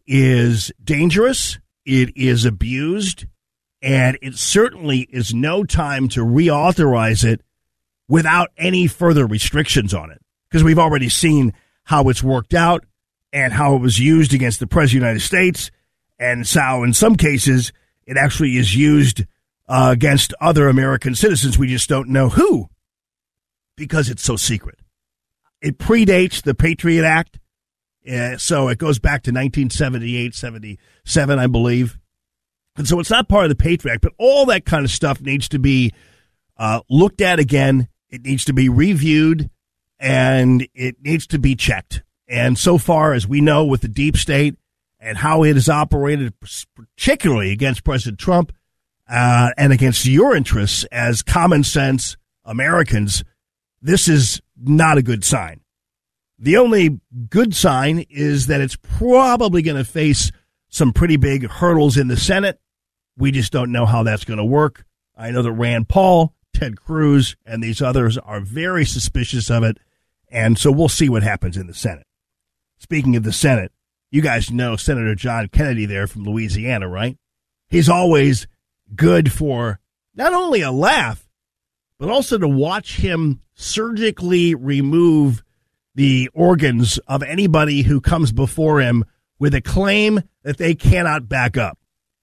is dangerous, it is abused, and it certainly is no time to reauthorize it without any further restrictions on it, because we've already seen how it's worked out and how it was used against the President of the United States, and so in some cases it actually is used uh, against other American citizens. We just don't know who, because it's so secret. It predates the Patriot Act, uh, so it goes back to nineteen seventy-eight, seventy-seven, I believe. And so it's not part of the Patriot Act, but all that kind of stuff needs to be uh, looked at again. It needs to be reviewed, and it needs to be checked. And so far, as we know with the deep state and how it has operated, particularly against President Trump uh, and against your interests as common sense Americans, this is not a good sign. The only good sign is that it's probably going to face some pretty big hurdles in the Senate. We just don't know how that's going to work. I know that Rand Paul, Ted Cruz, and these others are very suspicious of it, and so we'll see what happens in the Senate. Speaking of the Senate, you guys know Senator John Kennedy there from Louisiana, right? He's always good for not only a laugh, but also to watch him surgically remove the organs of anybody who comes before him with a claim that they cannot back up.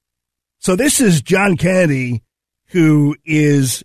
So this is John Kennedy, who is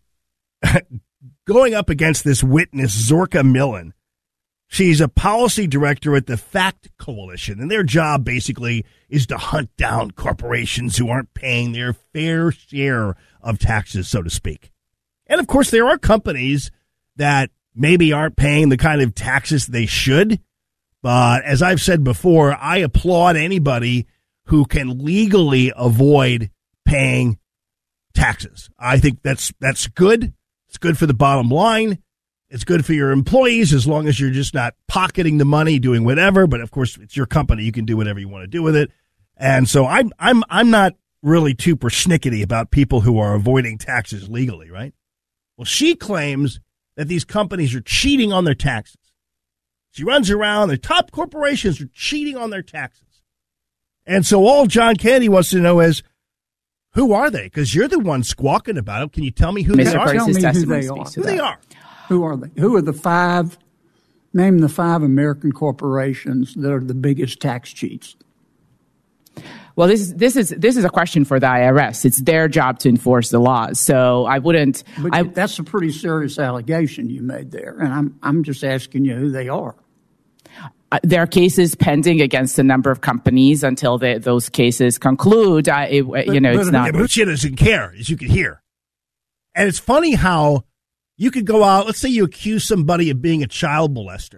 going up against this witness, Zorka Millen. She's a policy director at the FACT Coalition, and their job basically is to hunt down corporations who aren't paying their fair share of taxes, so to speak. And, of course, there are companies that maybe aren't paying the kind of taxes they should. But as I've said before, I applaud anybody who can legally avoid paying taxes. I think that's that's good. It's good for the bottom line. It's good for your employees as long as you're just not pocketing the money, doing whatever. But, of course, it's your company. You can do whatever you want to do with it. And so I'm I'm I'm not really too persnickety about people who are avoiding taxes legally, right? Well, she claims that these companies are cheating on their taxes. She runs around, the top corporations are cheating on their taxes. And so all John Kennedy wants to know is, who are they? Because you're the one squawking about them. Can you tell me who Mister they are? Tell me who they are. Who they are. Who are they? Who are the five, name the five American corporations that are the biggest tax cheats? Well, this is this is this is a question for the I R S. It's their job to enforce the laws. So I wouldn't. But I, that's a pretty serious allegation you made there, and I'm I'm just asking you who they are. Uh, there are cases pending against a number of companies until they, those cases conclude. I, it, but, you know, but, it's not. But she doesn't care, as you can hear. And it's funny how you could go out. Let's say you accuse somebody of being a child molester.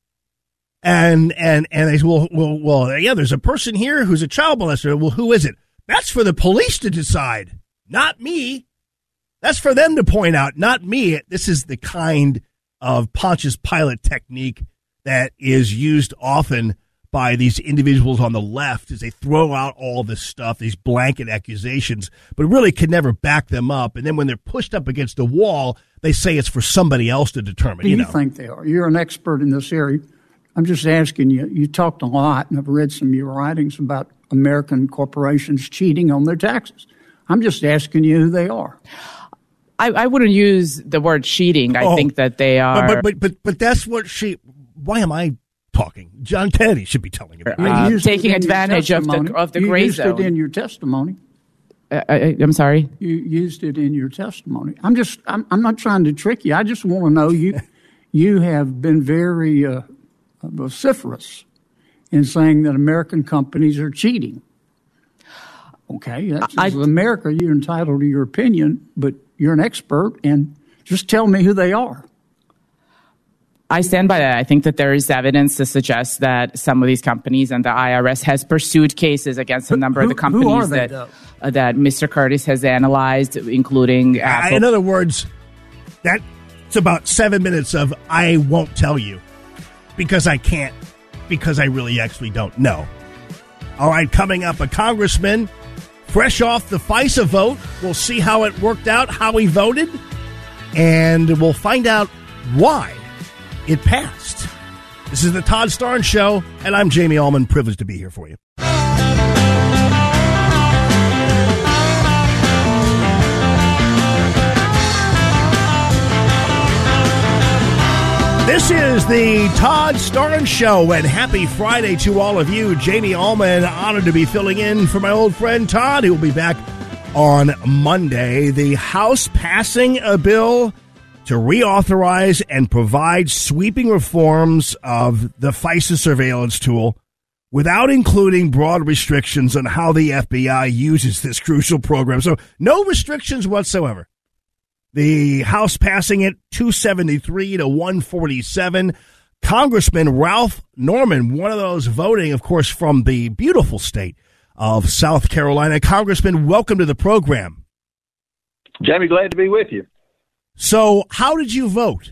And and and they say, well, well, well, yeah, there's a person here who's a child molester. Well, who is it? That's for the police to decide, not me. That's for them to point out, not me. This is the kind of Pontius Pilate technique that is used often by these individuals on the left as they throw out all this stuff, these blanket accusations, but really can never back them up. And then when they're pushed up against a wall, they say it's for somebody else to determine. Who do you you know. think they are? You're an expert in this area. I'm just asking you, you talked a lot, and I've read some of your writings about American corporations cheating on their taxes. I'm just asking you who they are. I, I wouldn't use the word cheating. I Oh, think that they are. But, but, but, but that's what she, why am I talking? John Kennedy should be telling you. Uh, taking advantage of the of the you gray used zone. it in your testimony. Uh, I, I'm sorry. You used it in your testimony. I'm just. I'm, I'm not trying to trick you. I just want to know you. You have been very uh, vociferous in saying that American companies are cheating. Okay, that's I, as America. You're entitled to your opinion, but you're an expert, and just tell me who they are. I stand by that. I think that there is evidence to suggest that some of these companies and the I R S has pursued cases against a number who, of the companies who are they, that uh, that Mister Curtis has analyzed, including Apple. In other words, that's about seven minutes of I won't tell you because I can't, because I really actually don't know. All right, coming up, a congressman fresh off the FISA vote. We'll see how it worked out, how he voted, and we'll find out why it passed. This is the Todd Starnes Show, and I'm Jamie Allman, privileged to be here for you. This is the Todd Starnes Show, and happy Friday to all of you. Jamie Allman, honored to be filling in for my old friend Todd, who will be back on Monday. The House passing a bill to reauthorize and provide sweeping reforms of the FISA surveillance tool without including broad restrictions on how the F B I uses this crucial program. So no restrictions whatsoever. The House passing it two seventy-three to one forty-seven. Congressman Ralph Norman, one of those voting, of course, from the beautiful state of South Carolina. Congressman, welcome to the program. Jamie, glad to be with you. So how did you vote?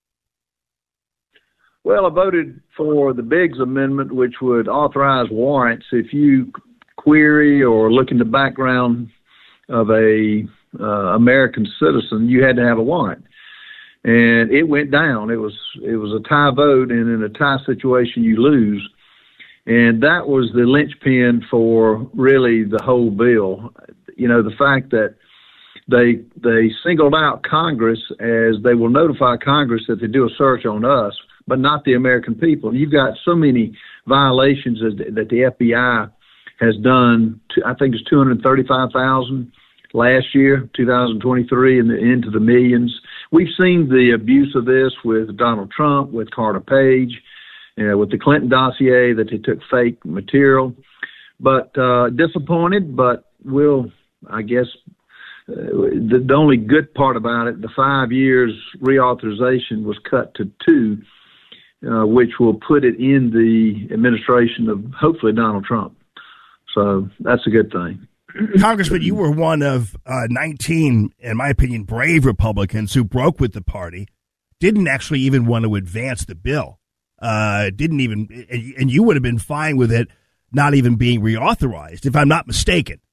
Well, I voted for the Biggs Amendment, which would authorize warrants if you query or look in the background of a uh, American citizen, you had to have a warrant. And it went down. It was it was a tie vote, and in a tie situation, you lose. And that was the linchpin for really the whole bill. You know, the fact that They they singled out Congress as they will notify Congress that they do a search on us, but not the American people. You've got so many violations that the F B I has done. To, I think it's two hundred thirty-five thousand last year, two thousand twenty-three, and into the millions. We've seen the abuse of this with Donald Trump, with Carter Page, you know, with the Clinton dossier that they took fake material. But uh, disappointed, but we'll, I guess, Uh, the, the only good part about it, the five years reauthorization was cut to two, uh, which will put it in the administration of hopefully Donald Trump. So that's a good thing. Congressman, you were one of uh, nineteen, in my opinion, brave Republicans who broke with the party, didn't actually even want to advance the bill, uh, didn't even, and you would have been fine with it not even being reauthorized, if I'm not mistaken.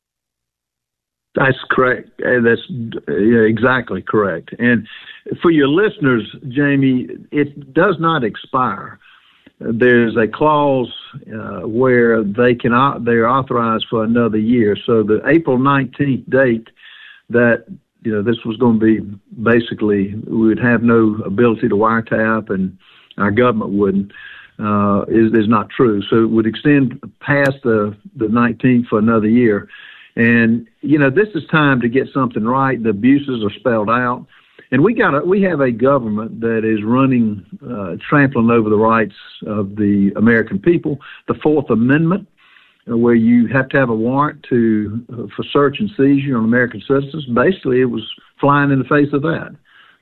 That's correct. That's yeah, exactly correct. And for your listeners, Jamie, it does not expire. There's a clause uh, where they can they're authorized for another year. So the April nineteenth date that you know this was going to be basically we would have no ability to wiretap and our government wouldn't uh, is is not true. So it would extend past the the nineteenth for another year. And, you know, this is time to get something right. The abuses are spelled out. And we got a, we have a government that is running, uh, trampling over the rights of the American people. The Fourth Amendment, uh, where you have to have a warrant to uh, for search and seizure on American citizens, basically it was flying in the face of that.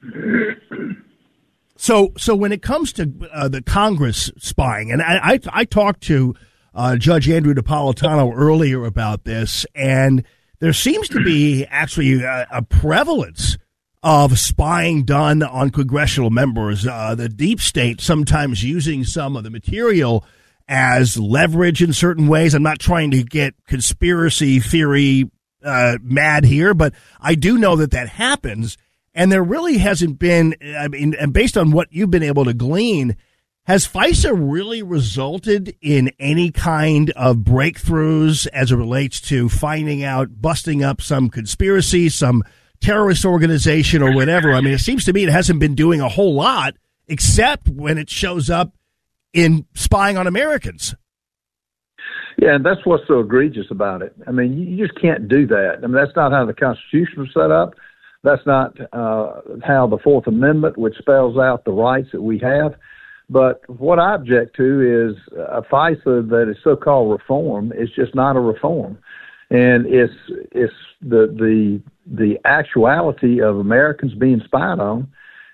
So, so when it comes to uh, the Congress spying, and I, I, I talked to Uh, Judge Andrew Napolitano earlier about this, and there seems to be actually a, a prevalence of spying done on congressional members. Uh, the deep state sometimes using some of the material as leverage in certain ways. I'm not trying to get conspiracy theory uh, mad here, but I do know that that happens, and there really hasn't been, I mean, and based on what you've been able to glean, has FISA really resulted in any kind of breakthroughs as it relates to finding out, busting up some conspiracy, some terrorist organization or whatever? I mean, it seems to me it hasn't been doing a whole lot except when it shows up in spying on Americans. Yeah, and that's what's so egregious about it. I mean, you just can't do that. I mean, that's not how the Constitution was set up. That's not uh, how the Fourth Amendment, which spells out the rights that we have. But what I object to is a FISA that is so-called reform is just not a reform, and it's it's the the the actuality of Americans being spied on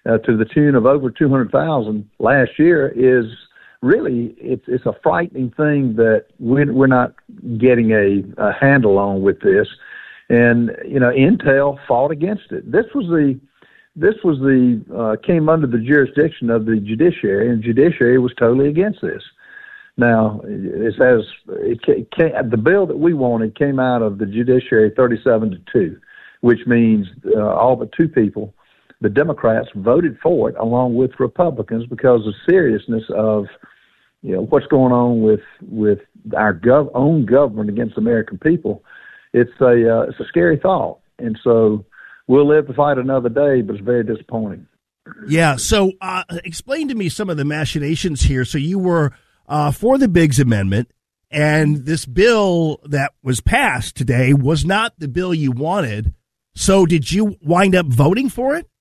uh, to the tune of over two hundred thousand last year is really, it's it's a frightening thing that we're, we're not getting a, a handle on with this. And, you know, Intel fought against it. This was the, this was the, uh, came under the jurisdiction of the judiciary, and the judiciary was totally against this. Now, it says, it came, the bill that we wanted came out of the judiciary thirty-seven to two, which means uh, all but two people, the Democrats, voted for it along with Republicans because of the seriousness of, you know, what's going on with with our gov- own government against the American people. It's a uh, it's a scary thought, and so we'll live to fight another day. But it's very disappointing. Yeah. So, uh, explain to me some of the machinations here. So, you were uh, for the Biggs Amendment, and this bill that was passed today was not the bill you wanted. So, did you wind up voting for it?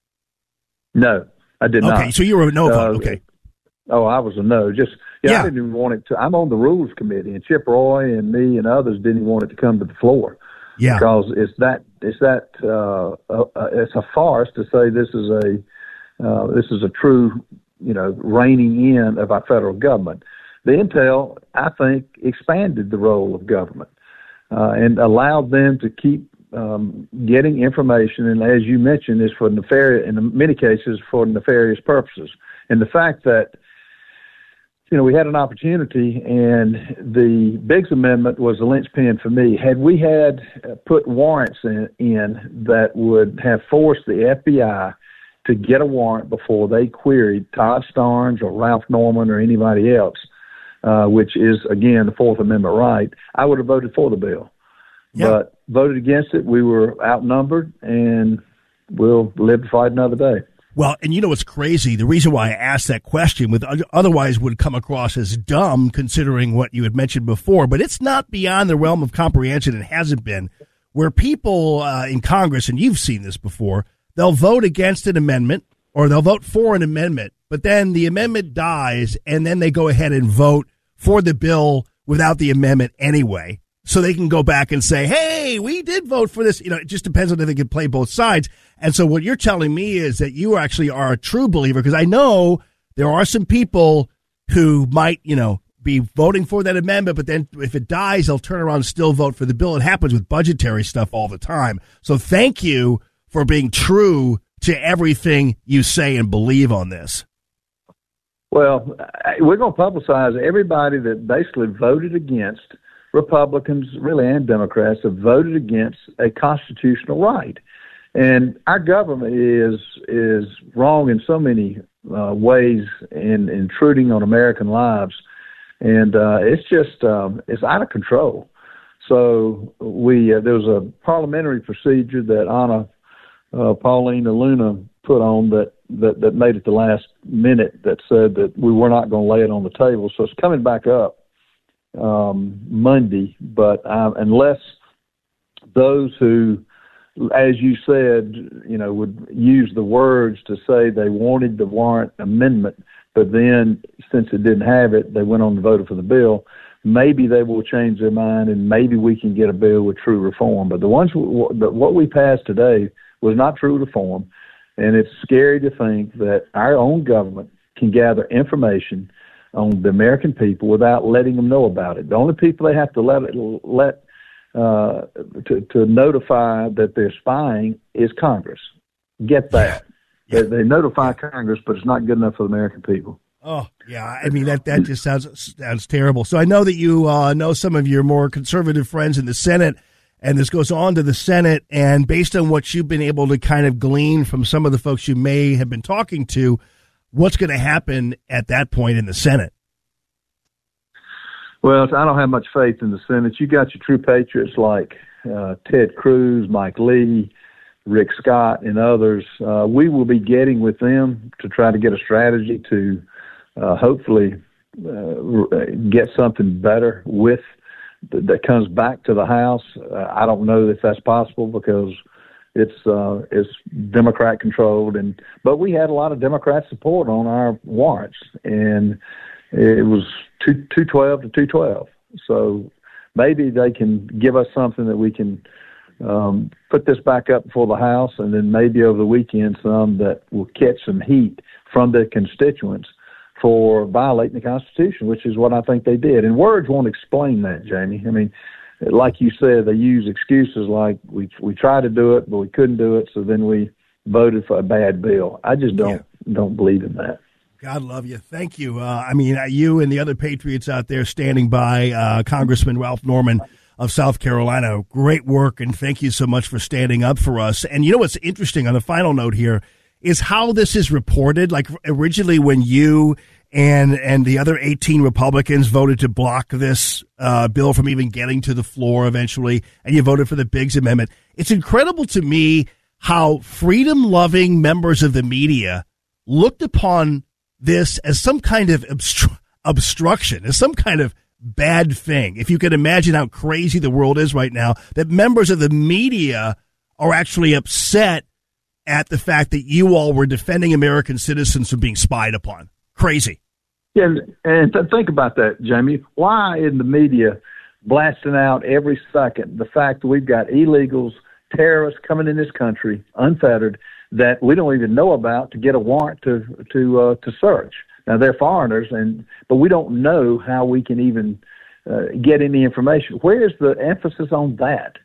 No, I did okay, not. Okay, so you were a no uh, vote. Okay. Oh, I was a no. Just yeah, yeah, I didn't even want it to. I'm on the Rules Committee, and Chip Roy and me and others didn't even want it to come to the floor. Yeah, because it's that it's that uh, uh, it's a farce to say this is a uh, this is a true, you know, reining in of our federal government. The Intel, I think, expanded the role of government uh, and allowed them to keep um, getting information, and as you mentioned, is for nefarious, in many cases, for nefarious purposes. And the fact that, you know, we had an opportunity, and the Biggs Amendment was the linchpin for me. Had we had uh, put warrants in, in that would have forced the F B I to get a warrant before they queried Todd Starnes or Ralph Norman or anybody else, uh, which is, again, the Fourth Amendment right, I would have voted for the bill. Yep. But voted against it. We were outnumbered, and we'll live to fight another day. Well, and you know what's crazy? The reason why I asked that question with otherwise would come across as dumb considering what you had mentioned before, but it's not beyond the realm of comprehension. It hasn't been where people uh, in Congress, and you've seen this before, they'll vote against an amendment or they'll vote for an amendment, but then the amendment dies and then they go ahead and vote for the bill without the amendment anyway. So they can go back and say, hey, we did vote for this. You know, it just depends on if they can play both sides. And so what you're telling me is that you actually are a true believer, because I know there are some people who might, you know, be voting for that amendment, but then if it dies, they'll turn around and still vote for the bill. It happens with budgetary stuff all the time. So thank you for being true to everything you say and believe on this. Well, we're going to publicize everybody that basically voted against. Republicans, really, and Democrats have voted against a constitutional right. And our government is is wrong in so many uh, ways in intruding on American lives. And uh, it's just, um, it's out of control. So we uh, there was a parliamentary procedure that Anna uh, Paulina Luna put on that, that, that made it the last minute that said that we were not going to lay it on the table. So it's coming back up um, Monday. But um, unless those who, as you said, you know, would use the words to say they wanted the warrant amendment, but then since it didn't have it, they went on to vote for the bill, maybe they will change their mind and maybe we can get a bill with true reform. But the ones, what we passed today was not true reform. And it's scary to think that our own government can gather information on the American people without letting them know about it. The only people they have to let it, let uh, to, to notify that they're spying is Congress. Get that. Yeah. They, they notify Congress, but it's not good enough for the American people. Oh, yeah. I mean, that, that just sounds sounds terrible. So I know that you uh, know some of your more conservative friends in the Senate, and this goes on to the Senate. And based on what you've been able to kind of glean from some of the folks you may have been talking to, what's going to happen at that point in the Senate? Well, I don't have much faith in the Senate. You got your true patriots like uh, Ted Cruz, Mike Lee, Rick Scott, and others. Uh, we will be getting with them to try to get a strategy to uh, hopefully uh, get something better with that comes back to the House. Uh, I don't know if that's possible because it's uh, it's Democrat controlled, and but we had a lot of Democrat support on our warrants, and it was two two twelve to two twelve. So maybe they can give us something that we can um, put this back up before the House, and then maybe over the weekend some that will catch some heat from their constituents for violating the Constitution, which is what I think they did. And words won't explain that, Jamie. I mean, like you said, they use excuses like we we tried to do it, but we couldn't do it, so then we voted for a bad bill. I just don't yeah. don't believe in that. God love you. Thank you. Uh, I mean, uh, you and the other patriots out there standing by, uh, Congressman Ralph Norman of South Carolina. Great work, and thank you so much for standing up for us. And you know what's interesting on the final note here is how this is reported. Like originally when you and and the other eighteen Republicans voted to block this uh, bill from even getting to the floor eventually, and you voted for the Biggs Amendment. It's incredible to me how freedom-loving members of the media looked upon this as some kind of obstru- obstruction, as some kind of bad thing. If you can imagine how crazy the world is right now, that members of the media are actually upset at the fact that you all were defending American citizens from being spied upon. Crazy. Yeah, and th- think about that, Jamie. Why is the media blasting out every second the fact that we've got illegals, terrorists coming in this country unfettered that we don't even know about to get a warrant to to uh, to search? Now they're foreigners, and but we don't know how we can even uh, get any information. Where's the emphasis on that?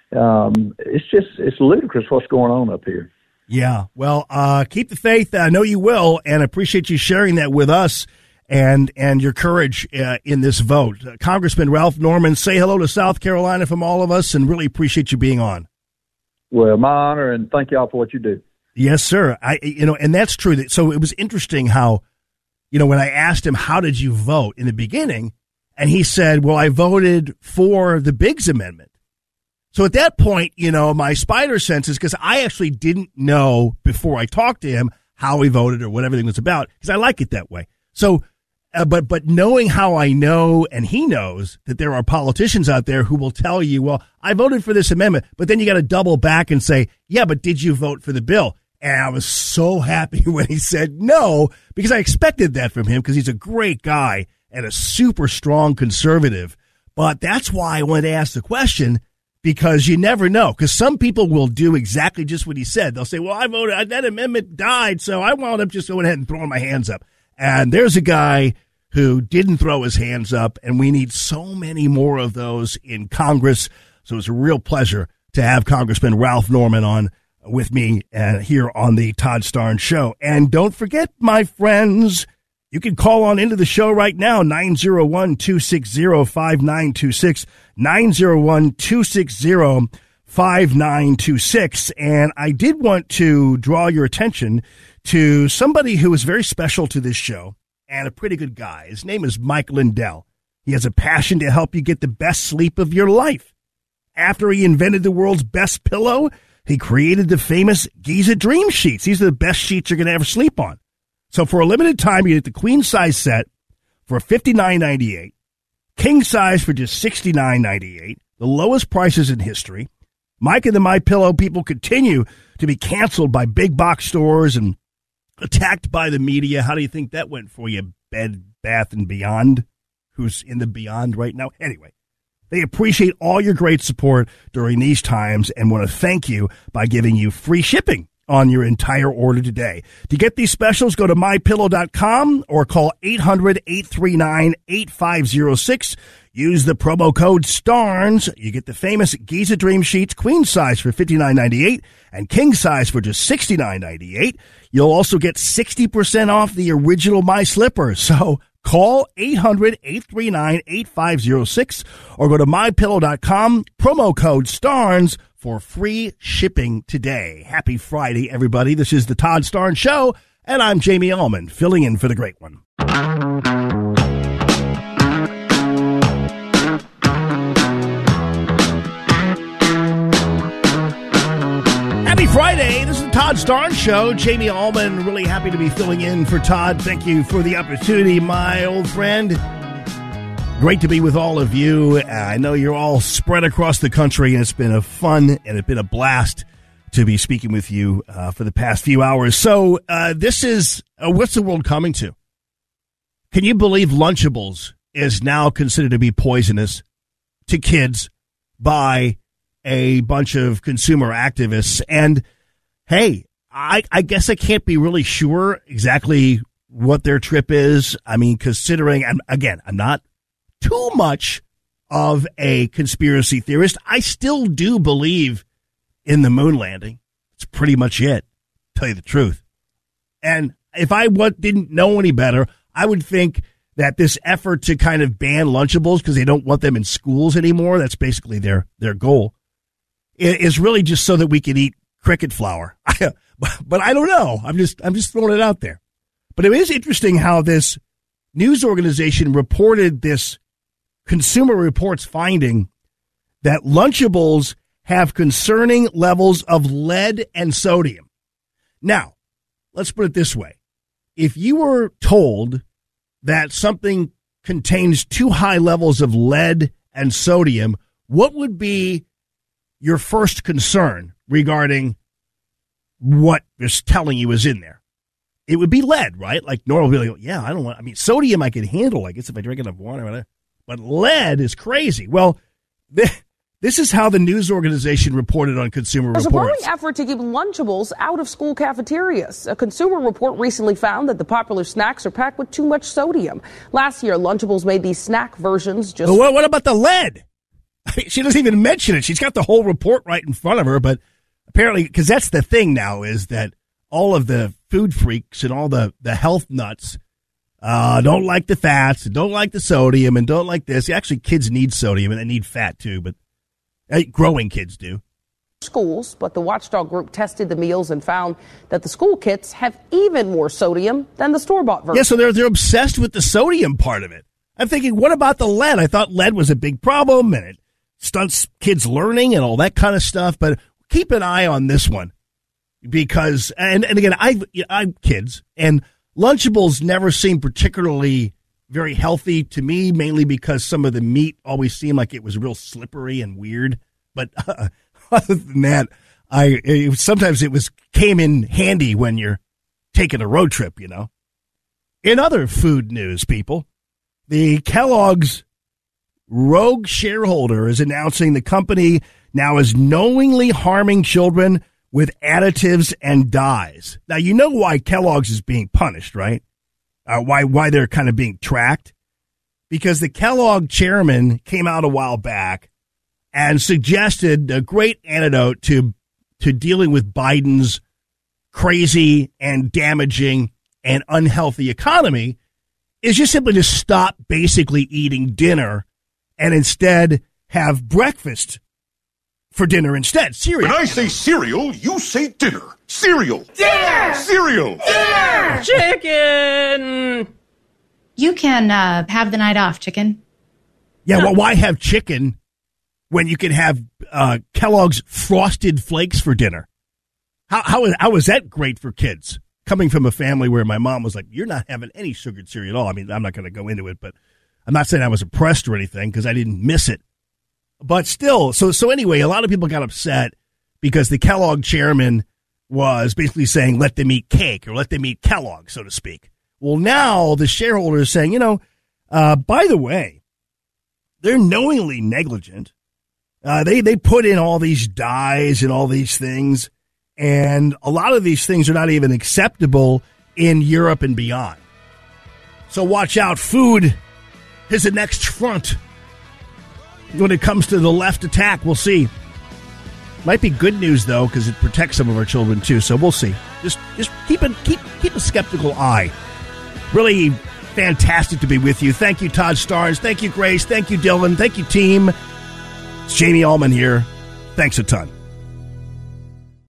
Um, it's just it's ludicrous what's going on up here. Yeah, well, uh, keep the faith. I know you will, and appreciate you sharing that with us and and your courage uh, in this vote. Uh, Congressman Ralph Norman, say hello to South Carolina from all of us, and really appreciate you being on. Well, my honor, and thank you all for what you do. Yes, sir. I, you know, and that's true. So it was interesting how, you know, when I asked him, how did you vote in the beginning? And he said, well, I voted for the Biggs Amendment. So at that point, you know, my spider senses, because I actually didn't know before I talked to him how he voted or what everything was about, because I like it that way. So, uh, but, but knowing how I know, and he knows that there are politicians out there who will tell you, well, I voted for this amendment, but then you got to double back and say, yeah, but did you vote for the bill? And I was so happy when he said no, because I expected that from him, because he's a great guy and a super strong conservative. But that's why I wanted to ask the question, because you never know. Because some people will do exactly just what he said. They'll say, well, I voted, that amendment died, so I wound up just going ahead and throwing my hands up. And there's a guy who didn't throw his hands up, and we need so many more of those in Congress. So it's a real pleasure to have Congressman Ralph Norman on with me uh, here on the Todd Starnes Show. And don't forget, my friends, you can call on into the show right now, nine oh one, two six zero, five nine two six, nine oh one, two six zero, five nine two six. And I did want to draw your attention to somebody who is very special to this show and a pretty good guy. His name is Mike Lindell. He has a passion to help you get the best sleep of your life. After he invented the world's best pillow, he created the famous Giza Dream Sheets. These are the best sheets you're going to ever sleep on. So for a limited time, you get the queen size set for fifty-nine ninety-eight, king size for just sixty-nine ninety-eight, the lowest prices in history. Mike and the MyPillow people continue to be canceled by big box stores and attacked by the media. How do you think that went for you, Bed Bath and Beyond? Who's in the Beyond right now? Anyway. They appreciate all your great support during these times and want to thank you by giving you free shipping on your entire order today. To get these specials, go to my pillow dot com or call eight hundred, eight three nine, eight five zero six. Use the promo code STARNS. You get the famous Giza Dream Sheets, queen size for fifty-nine ninety-eight and king size for just sixty-nine ninety-eight. You'll also get sixty percent off the original My Slippers. So call eight hundred, eight three nine, eight five zero six or go to my pillow dot com, promo code STARNS for free shipping today. Happy Friday, everybody. This is the Todd Starnes Show, and I'm Jamie Allman, filling in for the great one. Happy Friday. This is the Todd Starnes Show. Jamie Allman, really happy to be filling in for Todd. Thank you for the opportunity, my old friend. Great to be with all of you. Uh, I know you're all spread across the country, and it's been a fun and it's been a blast to be speaking with you uh, for the past few hours. So uh, this is, uh, what's the world coming to? Can you believe Lunchables is now considered to be poisonous to kids by a bunch of consumer activists. And, hey, I, I guess I can't be really sure exactly what their trip is. I mean, considering, and again, I'm not too much of a conspiracy theorist. I still do believe in the moon landing. It's pretty much it, to tell you the truth. And if I what, didn't know any better, I would think that this effort to kind of ban Lunchables because they don't want them in schools anymore, that's basically their, their goal, is really just so that we can eat cricket flour. But I don't know. I'm just I'm just throwing it out there. But it is interesting how this news organization reported this Consumer Reports finding that Lunchables have concerning levels of lead and sodium. Now, let's put it this way. If you were told that something contains too high levels of lead and sodium, what would be your first concern regarding what is telling you is in there? It would be lead, right? Like normal people go, yeah, I don't want, I mean, sodium I can handle, I guess, if I drink enough water. But lead is crazy. Well, th- this is how the news organization reported on Consumer There's Reports. There's a growing effort to keep Lunchables out of school cafeterias. A Consumer Report recently found that the popular snacks are packed with too much sodium. Last year, Lunchables made these snack versions just... Well, what about the lead? I mean, she doesn't even mention it. She's got the whole report right in front of her, but apparently, because that's the thing now, is that all of the food freaks and all the, the health nuts uh, don't like the fats, and don't like the sodium, and don't like this. Actually, kids need sodium, and they need fat, too, but uh, growing kids do. Schools, but the watchdog group tested the meals and found that the school kits have even more sodium than the store-bought version. Yeah, so they're, they're obsessed with the sodium part of it. I'm thinking, what about the lead? I thought lead was a big problem, and it stunts kids' learning and all that kind of stuff, but keep an eye on this one. Because, and, and again, I've, I'm kids, and Lunchables never seemed particularly very healthy to me, mainly because some of the meat always seemed like it was real slippery and weird. But uh, other than that, I it, sometimes it was came in handy when you're taking a road trip, you know. In other food news, people, the Kellogg's rogue shareholder is announcing the company now is knowingly harming children with additives and dyes. Now, you know why Kellogg's is being punished, right? Uh, why why they're kind of being tracked? Because the Kellogg chairman came out a while back and suggested a great antidote to to dealing with Biden's crazy and damaging and unhealthy economy is just simply to stop basically eating dinner and instead have breakfast for dinner instead. Cereal. When I say cereal, you say dinner. Cereal. Dinner! Cereal. Dinner! Chicken! You can uh, have the night off, chicken. Yeah, well, why have chicken when you can have uh, Kellogg's Frosted Flakes for dinner? How, how, is, how is that great for kids? Coming from a family where my mom was like, you're not having any sugared cereal at all. I mean, I'm not going to go into it, but I'm not saying I was oppressed or anything because I didn't miss it. But still, so so anyway, a lot of people got upset because the Kellogg chairman was basically saying, let them eat cake or let them eat Kellogg, so to speak. Well, now the shareholder is saying, you know, uh, by the way, they're knowingly negligent. Uh, they, they put in all these dyes and all these things, and a lot of these things are not even acceptable in Europe and beyond. So watch out. Food is the next front. When it comes to the left attack, we'll see. Might be good news though, because it protects some of our children too. So we'll see. Just, just keep a keep keep a skeptical eye. Really fantastic to be with you. Thank you, Todd Starnes. Thank you, Grace. Thank you, Dylan. Thank you, team. It's Jamie Allman here. Thanks a ton.